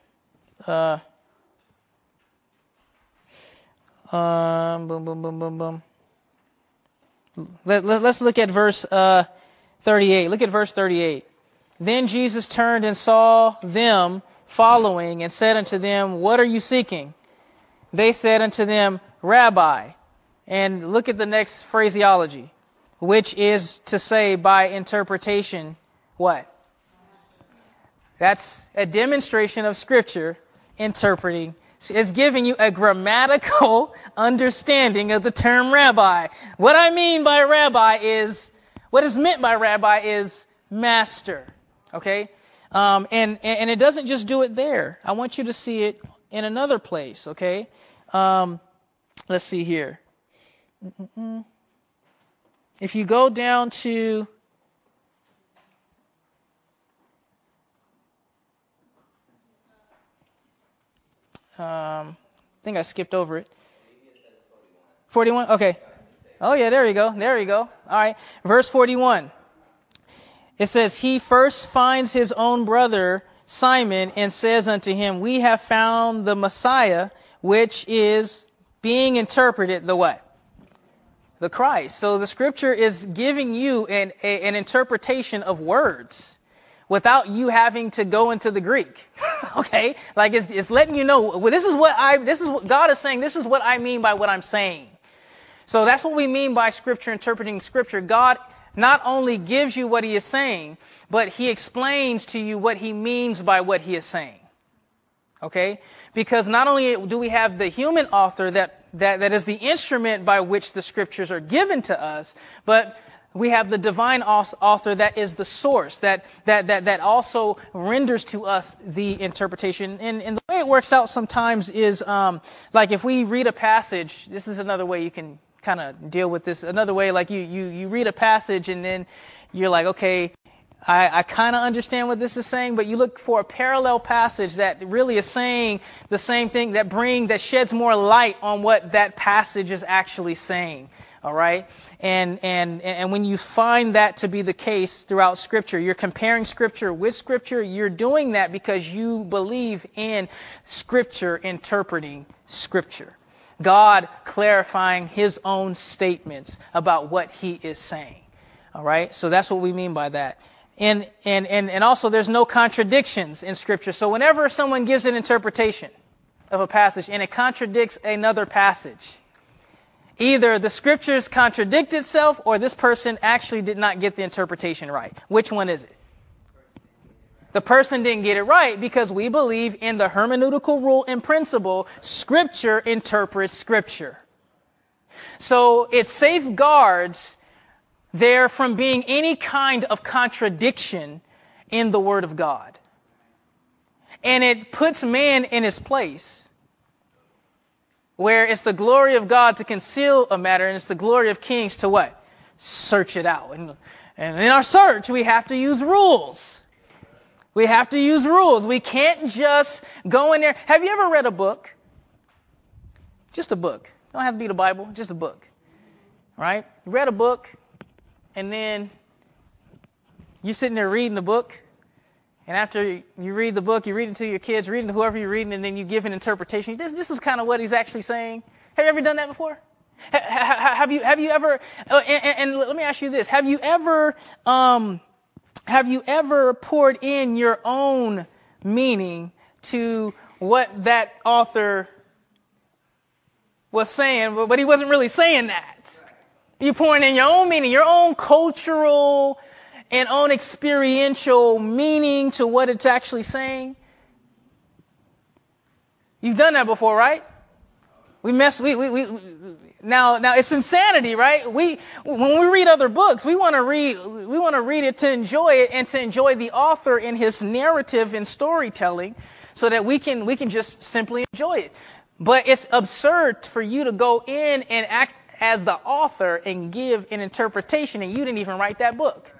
Let's look at verse 38. Look at verse 38. Then Jesus turned and saw them following and said unto them, "What are you seeking?" They said unto them, "Rabbi." And look at the next phraseology, which is to say by interpretation, what? That's a demonstration of Scripture interpreting. It's giving you a grammatical understanding of the term rabbi. What I mean by rabbi is, what is meant by rabbi is master. Okay? And it doesn't just do it there. I want you to see it in another place. Okay? Let's see here. If you go down to I think I skipped over it. 41? Okay. Oh yeah, there you go. All right. Verse 41. It says, "He first finds his own brother Simon and says unto him, We have found the Messiah," which is being interpreted the what? The Christ. So the scripture is giving you an interpretation of words without you having to go into the Greek. Okay? Like it's letting you know, well, this is what God is saying. This is what I mean by what I'm saying. So that's what we mean by scripture, interpreting scripture. God not only gives you what he is saying, but he explains to you what he means by what he is saying. Okay? Because not only do we have the human author that is the instrument by which the scriptures are given to us, but We have the divine author that is the source, that also renders to us the interpretation. And the way it works out sometimes is, like if we read a passage, this is another way you can kind of deal with this. Another way, like you read a passage and then you're like, okay, I kind of understand what this is saying, but you look for a parallel passage that really is saying the same thing, that sheds more light on what that passage is actually saying. All right? And when you find that to be the case throughout Scripture, you're comparing Scripture with Scripture, you're doing that because you believe in Scripture interpreting Scripture. God clarifying His own statements about what He is saying. All right? So that's what we mean by that. And also there's no contradictions in Scripture. So whenever someone gives an interpretation of a passage and it contradicts another passage, either the Scriptures contradict itself or this person actually did not get the interpretation right. Which one is it? The person didn't get it right because we believe in the hermeneutical rule and principle, Scripture interprets Scripture. So it safeguards there from being any kind of contradiction in the Word of God. And it puts man in his place, where it's the glory of God to conceal a matter, and it's the glory of kings to what? Search it out. And in our search, we have to use rules. We have to use rules. We can't just go in there. Have you ever read a book? Just a book. Don't have to be the Bible, just a book. Right? You read a book, and then you're sitting there reading the book, and after you read the book, you read it to your kids, reading to whoever you're reading, and then you give an interpretation. This is kind of what he's actually saying. Have you ever done that before? Have you ever? And let me ask you this: Have you ever poured in your own meaning to what that author was saying, but he wasn't really saying that? You're pouring in your own meaning, your own cultural and own experiential meaning to what it's actually saying. You've done that before, right? Now it's insanity, right? When we read other books, we want to read it to enjoy it and to enjoy the author in his narrative and storytelling so that we can just simply enjoy it. But it's absurd for you to go in and act as the author and give an interpretation, and you didn't even write that book.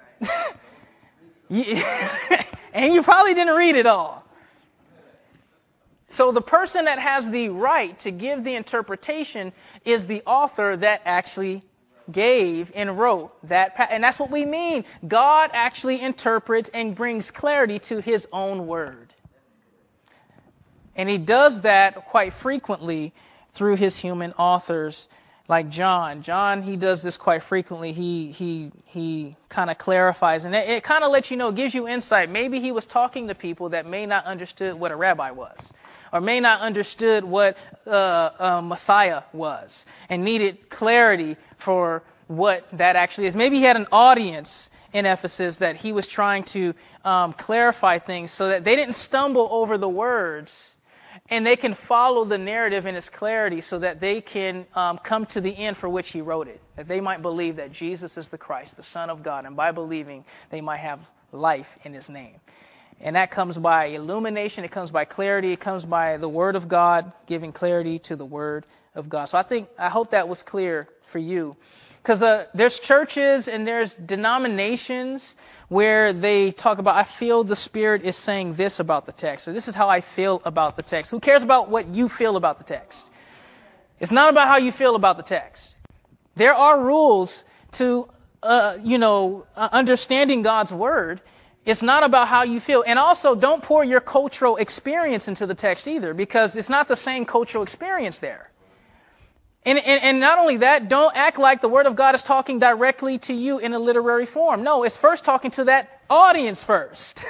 And you probably didn't read it all. So the person that has the right to give the interpretation is the author that actually gave and wrote that. And that's what we mean. God actually interprets and brings clarity to His own word. And He does that quite frequently through His human authors. Like John. John, he does this quite frequently. He kind of clarifies, and it kind of lets you know, gives you insight. Maybe he was talking to people that may not understood what a rabbi was, or may not understood what Messiah was, and needed clarity for what that actually is. Maybe he had an audience in Ephesus that he was trying to clarify things so that they didn't stumble over the words, and they can follow the narrative in its clarity so that they can come to the end for which he wrote it. That they might believe that Jesus is the Christ, the Son of God. And by believing, they might have life in His name. And that comes by illumination. It comes by clarity. It comes by the Word of God, giving clarity to the Word of God. So I hope that was clear for you. Because there's churches and there's denominations where they talk about, I feel the Spirit is saying this about the text, or this is how I feel about the text. Who cares about what you feel about the text? It's not about how you feel about the text. There are rules to, understanding God's Word. It's not about how you feel. And also, don't pour your cultural experience into the text either, because it's not the same cultural experience there. And not only that, don't act like the Word of God is talking directly to you in a literary form. No, it's first talking to that audience first.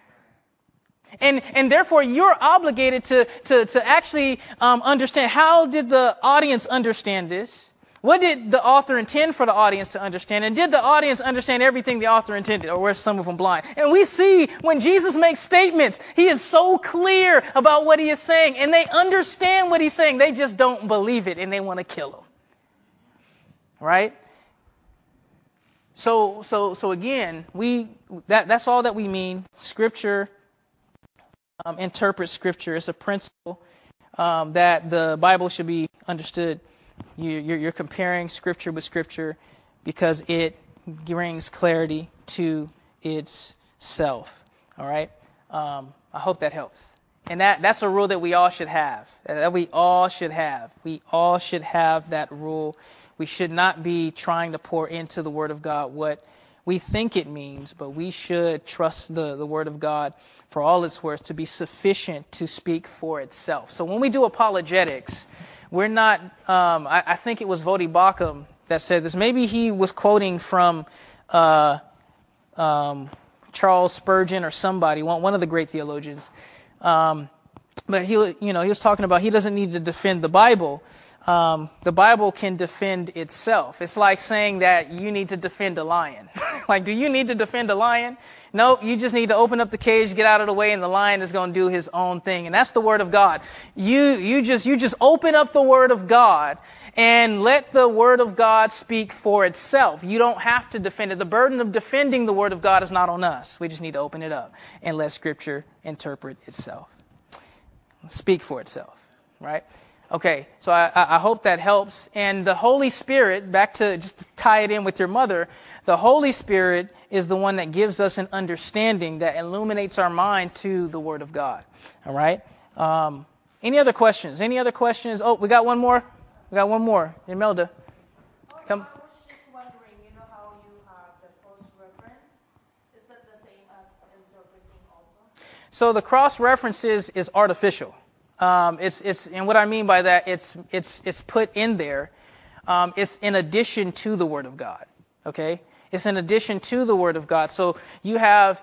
And therefore, you're obligated to actually understand, how did the audience understand this? What did the author intend for the audience to understand? And did the audience understand everything the author intended? Or were some of them blind? And we see when Jesus makes statements, He is so clear about what He is saying. And they understand what He's saying. They just don't believe it, and they want to kill Him. Right? So again, that's all that we mean. Scripture, interpret Scripture. It's a principle that the Bible should be understood. You're comparing Scripture with Scripture because it brings clarity to itself. All right. I hope that helps. And that's a rule that we all should have. That we all should have. We all should have that rule. We should not be trying to pour into the Word of God what we think it means, but we should trust the Word of God for all it's worth to be sufficient to speak for itself. So when we do apologetics, we're not, I think it was Vodi Bakum that said this. Maybe he was quoting from Charles Spurgeon or somebody, one of the great theologians. But he was talking about he doesn't need to defend the Bible. The Bible can defend itself. It's like saying that you need to defend a lion. Like, do you need to defend a lion? No, you just need to open up the cage, get out of the way, and the lion is going to do his own thing. And that's the Word of God. You just open up the Word of God and let the Word of God speak for itself. You don't have to defend it. The burden of defending the Word of God is not on us. We just need to open it up and let Scripture interpret itself. Speak for itself, right? Okay, so I hope that helps. And the Holy Spirit, back to just to tie it in with your mother, the Holy Spirit is the one that gives us an understanding that illuminates our mind to the Word of God. All right? Any other questions? Any other questions? Oh, we got one more. We got one more. Imelda, come. I was just wondering, you know how you have the cross-reference? Is that the same as interpreting also? So the cross-reference is artificial. It's and what I mean by that, it's put in there. It's in addition to the Word of God. Okay, it's in addition to the Word of God. So you have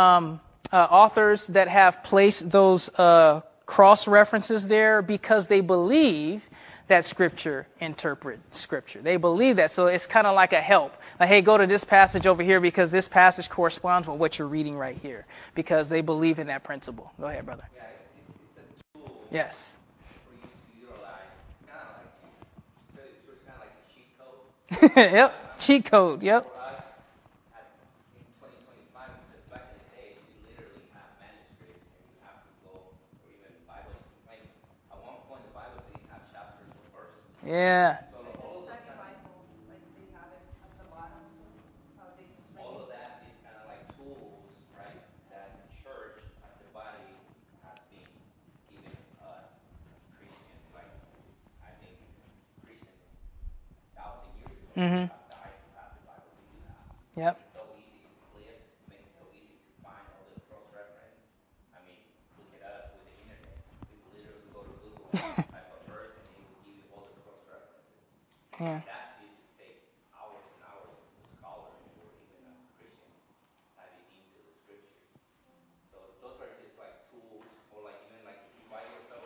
authors that have placed those cross references there because they believe that Scripture interprets Scripture. They believe that, so it's kind of like a help. Like, hey, go to this passage over here because this passage corresponds with what you're reading right here, because they believe in that principle. Go ahead, brother. Yeah, it's a tool. Yes. For you to utilize. It's kind of like, to tell you the truth, it's kind of like a cheat code. Yep. Cheat code. Yep. For us, in 2025, because back in the days, you literally have manuscripts and you have to go, or even Bibles. Like, at one point, the Bibles didn't have chapters or verses. Yeah. So Like all the of those study kind of, Bible, like they have it at the bottom, so how they explain all it. of that is kind of like tools, right? That the church, as the body, has been given us as Christians. Like, I think Christians 1,000 years ago would Mhm. have died to have the Bible that you have. Yep. Make it so easy to flip, make it so easy to find all the cross-reference. I mean, look at us with the internet. You can literally go to Google and type a verse, and it will give you all the cross-references. Yeah. That used to take hours and hours of scholars or even a Christian diving into the scriptures. So those are just like tools, or like even like if you buy yourself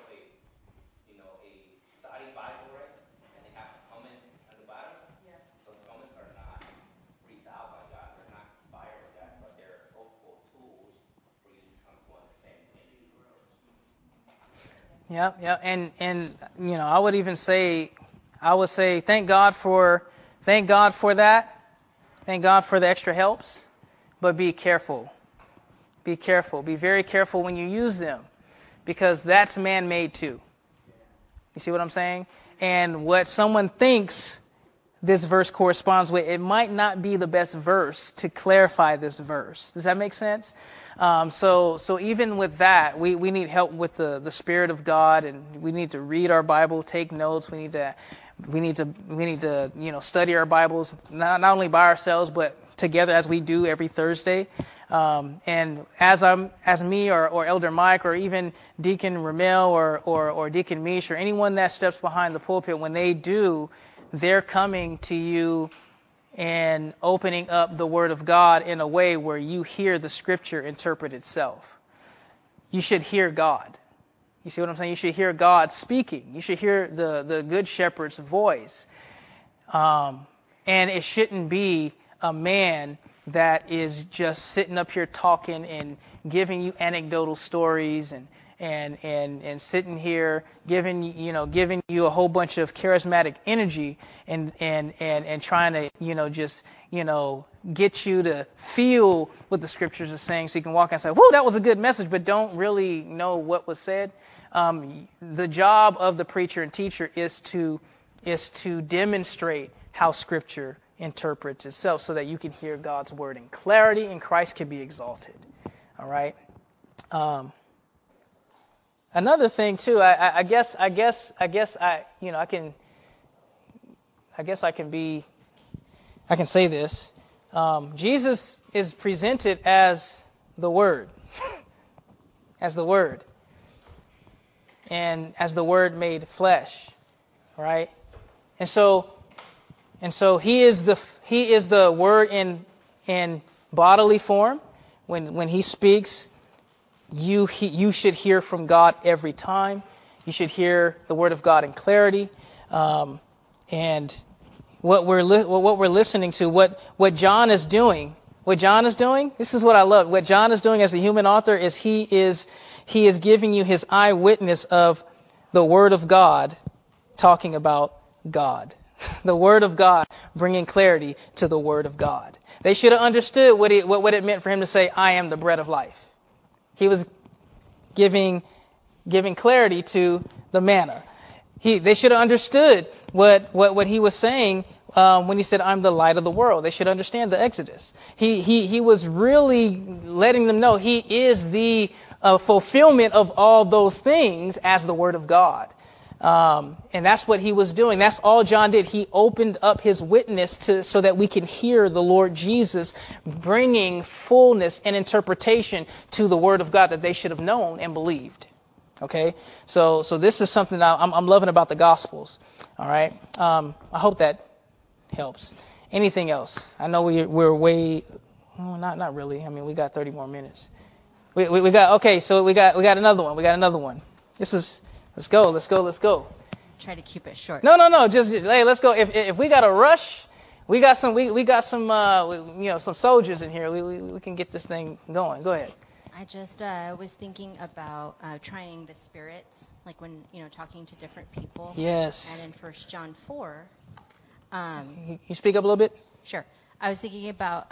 a study Bible, right? And they have comments at the bottom. Yeah. Those comments are not breathed out by God. They're not inspired by God, but they're helpful tools for you to come to understand any given verse. Yep. Yep. And I would even say, thank God for that. Thank God for the extra helps, but be careful. Be careful. Be very careful when you use them, because that's man-made too. You see what I'm saying? And what someone thinks this verse corresponds with, it might not be the best verse to clarify this verse. Does that make sense? So even with that, we need help with the Spirit of God, and we need to read our Bible, take notes. We need to study our Bibles, not only by ourselves, but together as we do every Thursday. And as me or Elder Mike or even Deacon Ramel or Deacon Mish or anyone that steps behind the pulpit, when they do, they're coming to you and opening up the Word of God in a way where you hear the Scripture interpret itself. You should hear God. You see what I'm saying? You should hear God speaking. You should hear the Good Shepherd's voice. And it shouldn't be a man that is just sitting up here talking and giving you anecdotal stories and sitting here giving you a whole bunch of charismatic energy and trying to just get you to feel what the scriptures are saying, so you can walk out and say, "Whoa, that was a good message," but don't really know what was said. The job of the preacher and teacher is to demonstrate how Scripture interprets itself, so that you can hear God's word in clarity and Christ can be exalted. All right. Another thing too, I guess I can say this. Jesus is presented as the Word, as the Word, and as the Word made flesh, right? And so he is the Word in bodily form. When he speaks, you should hear from God every time. You should hear the Word of God in clarity. And what we're listening to, what John is doing, this is what I love. What John is doing as the human author is he is giving you his eyewitness of the Word of God talking about God. The Word of God bringing clarity to the Word of God. They should have understood what it meant for him to say, "I am the bread of life." He was giving clarity to the manna. They should have understood what he was saying when he said, "I'm the light of the world." They should understand the Exodus. He was really letting them know he is the fulfillment of all those things as the Word of God. And that's what he was doing. That's all John did. He opened up his witness so that we can hear the Lord Jesus bringing fullness and interpretation to the Word of God that they should have known and believed. Okay, so this is something that I'm loving about the Gospels. All right, I hope that helps. Anything else? I know we're way, not really. I mean, we got 30 more minutes. We got okay. So we got another one. Let's go. Try to keep it short. No. Just hey, let's go. If we got to rush, we got some some soldiers in here. We can get this thing going. Go ahead. I just was thinking about trying the spirits, like when talking to different people. Yes. And in 1 John 4. Can you speak up a little bit? Sure. I was thinking about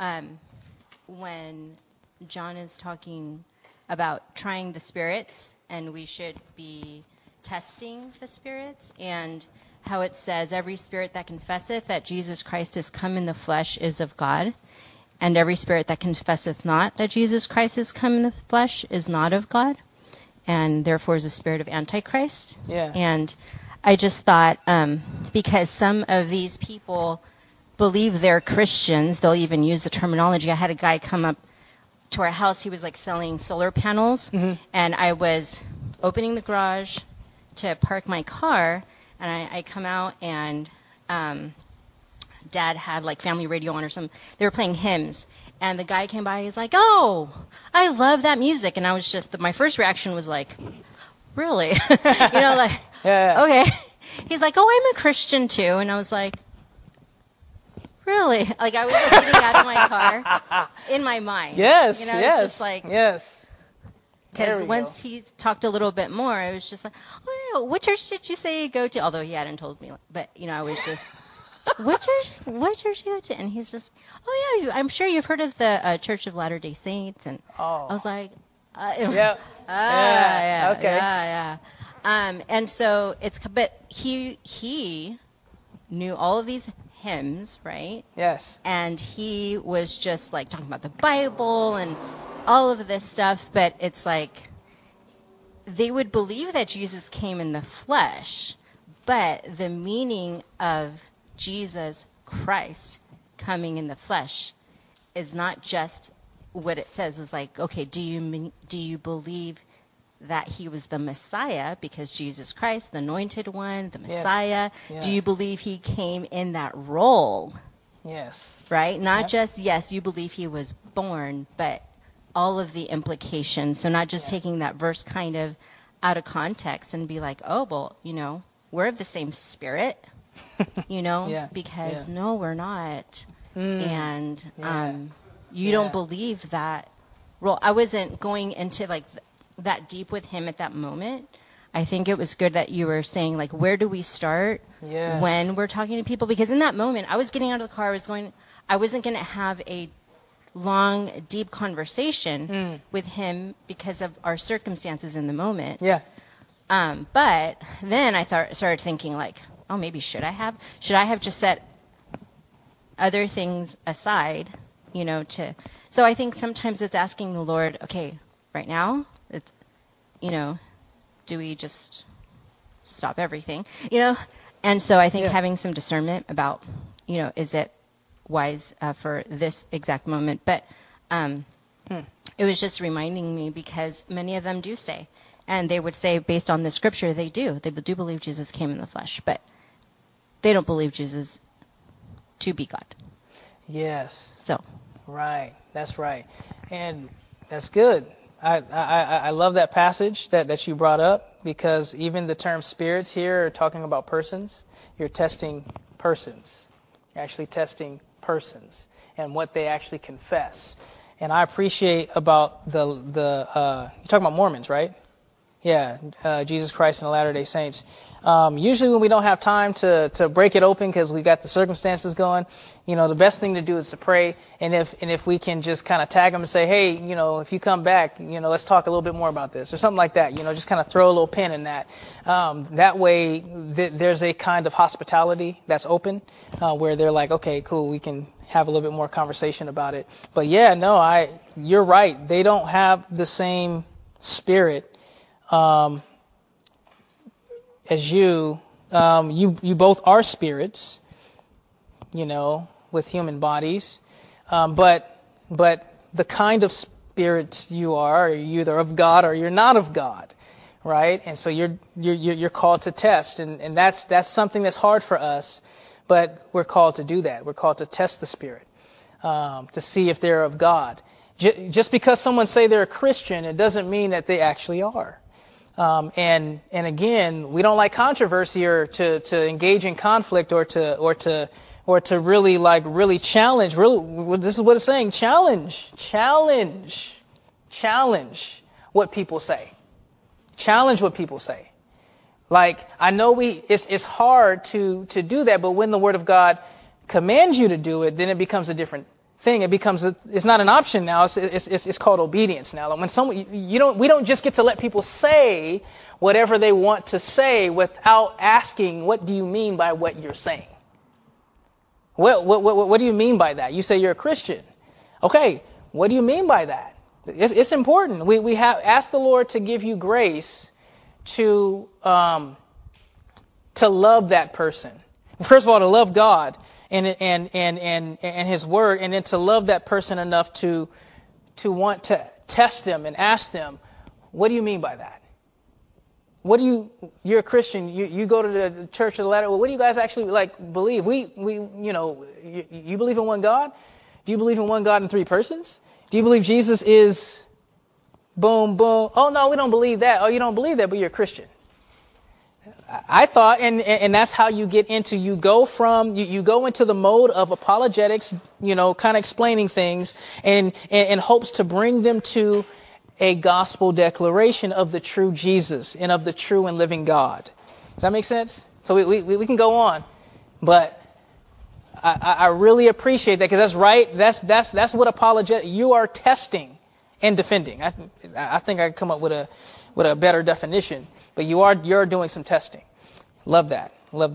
when John is talking about trying the spirits, and we should be testing the spirits, and how it says, "Every spirit that confesseth that Jesus Christ is come in the flesh is of God, and every spirit that confesseth not that Jesus Christ is come in the flesh is not of God, and therefore is a spirit of Antichrist." Yeah. And I just thought, because some of these people believe they're Christians, they'll even use the terminology. I had a guy come up to our house. He was like selling solar panels, and I was opening the garage to park my car, and I come out, and Dad had like family radio on or something. They were playing hymns, and the guy came by. He's like, "Oh, I love that music," and I was just, my first reaction was like, "Really?" Like, yeah. Okay. He's like, "Oh, I'm a Christian too," and I was like, "Really?" Like, I was like getting out of my car in my mind. Yes. It's just like, yes. Because once he talked a little bit more, I was just like, "Oh, no, what church did you say you go to?" Although he hadn't told me, but I was just, what church do you go to? And he's just, "Oh yeah, I'm sure you've heard of the Church of Latter-day Saints." And I was like, yeah. Okay. Yeah. And so but he knew all of these hymns, right? Yes. And he was just like talking about the Bible and all of this stuff, but it's like they would believe that Jesus came in the flesh, but the meaning of Jesus Christ coming in the flesh is not just what it says. It's like, okay, do you believe that he was the Messiah, because Jesus Christ, the anointed one, the Messiah, Yes. do you believe he came in that role? Yes. Right? Not just, yes, you believe he was born, but all of the implications. So not just taking that verse kind of out of context and be like, "Oh, well, we're of the same spirit," because no, we're not. And you don't believe that role. I wasn't going into like that deep with him at that moment, I think it was good that you were saying, like, where do we start when we're talking to people? Because in that moment, I was getting out of the car. I wasn't going to have a long, deep conversation with him because of our circumstances in the moment. Yeah. But then I started thinking, like, oh, maybe should I have just set other things aside, so I think sometimes it's asking the Lord, okay, right now, it's, do we just stop everything, And so I think having some discernment about, is it wise for this exact moment? But it was just reminding me because many of them do say, and they would say based on the scripture, they do believe Jesus came in the flesh, but they don't believe Jesus to be God. Yes. So. Right. That's right. And that's good. I love that passage that you brought up, because even the term spirits here are talking about persons. You're testing persons. You're actually testing persons and what they actually confess. And I appreciate about you're talking about Mormons, right? Yeah, Jesus Christ and the Latter-day Saints. Usually when we don't have time to break it open because we got the circumstances going, the best thing to do is to pray. And if we can just kind of tag them and say, hey, if you come back, let's talk a little bit more about this or something like that. Just kind of throw a little pin in that. That way there's a kind of hospitality that's open where they're like, okay, cool, we can have a little bit more conversation about it. But yeah, no, you're right. They don't have the same spirit as you. You both are spirits, with human bodies, but the kind of spirits you are either of God or you're not of God, right? And so you're called to test, and that's something that's hard for us, but we're called to do that. We're called to test the spirit, to see if they're of God. Just because someone say they're a Christian, it doesn't mean that they actually are. And again, we don't like controversy or to engage in conflict or to really challenge. Really, this is what it's saying: challenge what people say. Challenge what people say. Like, I know it's hard to do that, but when the Word of God commands you to do it, then it becomes a different thing. It's not an option now. It's called obedience now. When we don't just get to let people say whatever they want to say without asking, what do you mean by what you're saying? What do you mean by that? You say you're a Christian. Okay, what do you mean by that? It's important. We have asked the Lord to give you grace to love that person. First of all, to love God and His Word, and then to love that person enough to want to test them and ask them, what do you mean by that? You're a Christian, you go to the Church of the Latter, what do you guys actually believe? You believe in one God? Do you believe in one God in three persons? Do you believe Jesus is boom, boom? Oh no, we don't believe that. Oh, you don't believe that, but you're a Christian. I thought, and that's how you get into, you go into the mode of apologetics, kind of explaining things and hopes to bring them to a gospel declaration of the true Jesus and of the true and living God. Does that make sense? So we can go on, but I really appreciate that, because that's right. That's what apologetic. You are testing and defending. I think I can come up with a better definition. But you're doing some testing. Love that.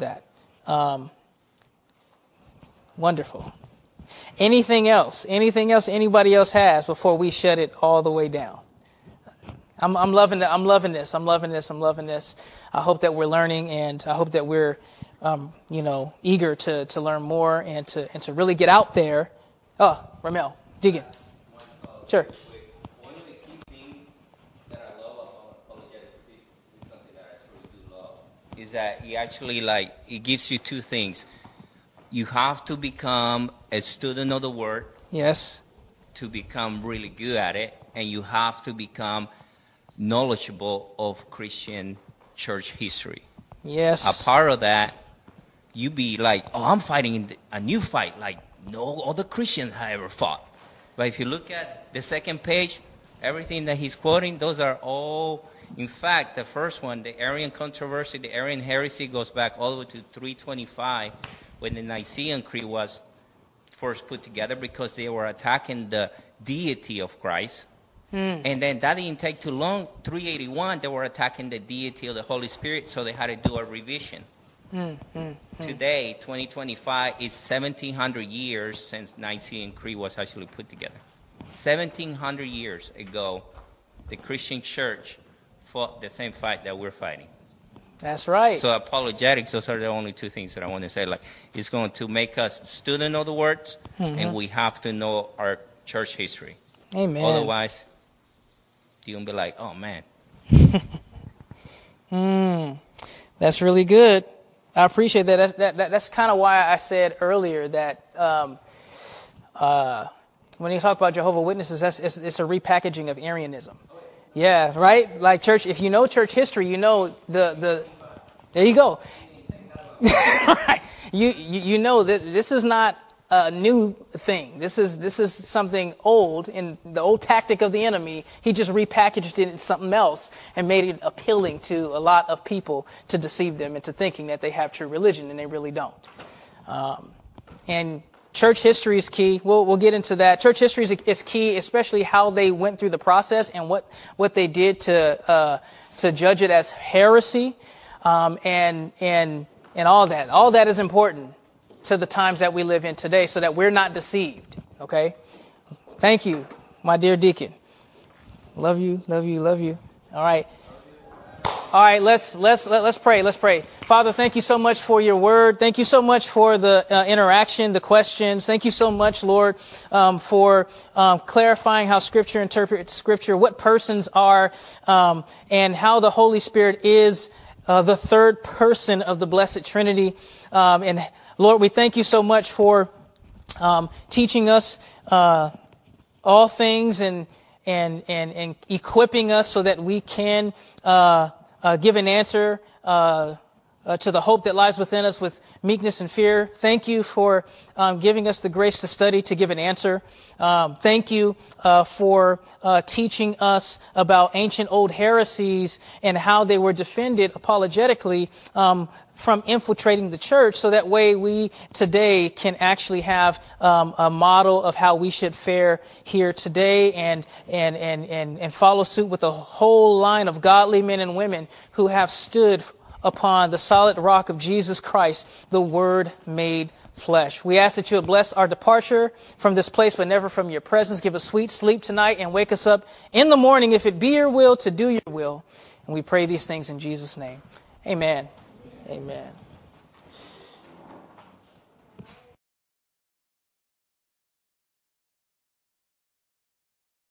Wonderful. Anything else? Anything else anybody else has before we shut it all the way down? I'm loving that. I'm loving this. I hope that we're learning, and I hope that we're eager to learn more and to really get out there. Oh, Ramel, dig in. Sure. One of the key things that I love about apologetics is something that I truly do love, is that it gives you two things. You have to become a student of the Word. Yes. To become really good at it, and you have to become knowledgeable of Christian church history. Yes. A part of that, you be like, oh, I'm fighting a new fight like no other Christians have ever fought. But if you look at the second page, Everything that he's quoting, those are all, in fact, the first one, the Arian controversy, the Arian heresy, goes back all the way to 325 when the Nicene Creed was first put together, because they were attacking the deity of Christ. And then that didn't take too long. 381, they were attacking the deity of the Holy Spirit, so they had to do a revision. Today, 2025, is 1,700 years since Nicene Creed was actually put together. 1,700 years ago, the Christian church fought the same fight that we're fighting. That's right. So apologetics, those are the only two things that I want to say. Like, it's going to make us student of the words, and we have to know our church history. Amen. Otherwise, you're going to be like, oh, man. That's really good. I appreciate that. That's kind of why I said earlier that when you talk about Jehovah's Witnesses, it's a repackaging of Arianism. Yeah, right? Like church, if you know church history, you know there you go. Right. You know that this is not a new thing. This is something old, in the old tactic of the enemy. He just repackaged it in something else and made it appealing to a lot of people to deceive them into thinking that they have true religion, and they really don't. And church history is key. We'll get into that. Church history is key, especially how they went through the process and what they did to judge it as heresy, and all that. All that is important to the times that we live in today, so that we're not deceived. Okay? Thank you, my dear deacon. Love you, love you, love you. All right. All right, let's pray. Let's pray. Father, thank you so much for your word. Thank you so much for the interaction, the questions. Thank you so much, Lord, for clarifying how Scripture interprets Scripture, what persons are, and how the Holy Spirit is the third person of the Blessed Trinity. And Lord, we thank you so much for teaching us all things and equipping us so that we can give an answer to the hope that lies within us with meekness and fear. Thank you for giving us the grace to study, to give an answer. Thank you for teaching us about ancient old heresies and how they were defended apologetically from infiltrating the church, so that way we today can actually have a model of how we should fare here today, and follow suit with a whole line of godly men and women who have stood upon the solid rock of Jesus Christ, the Word made flesh. We ask that you would bless our departure from this place, but never from your presence. Give us sweet sleep tonight and wake us up in the morning, if it be your will, to do your will. And we pray these things in Jesus' name. Amen. Amen.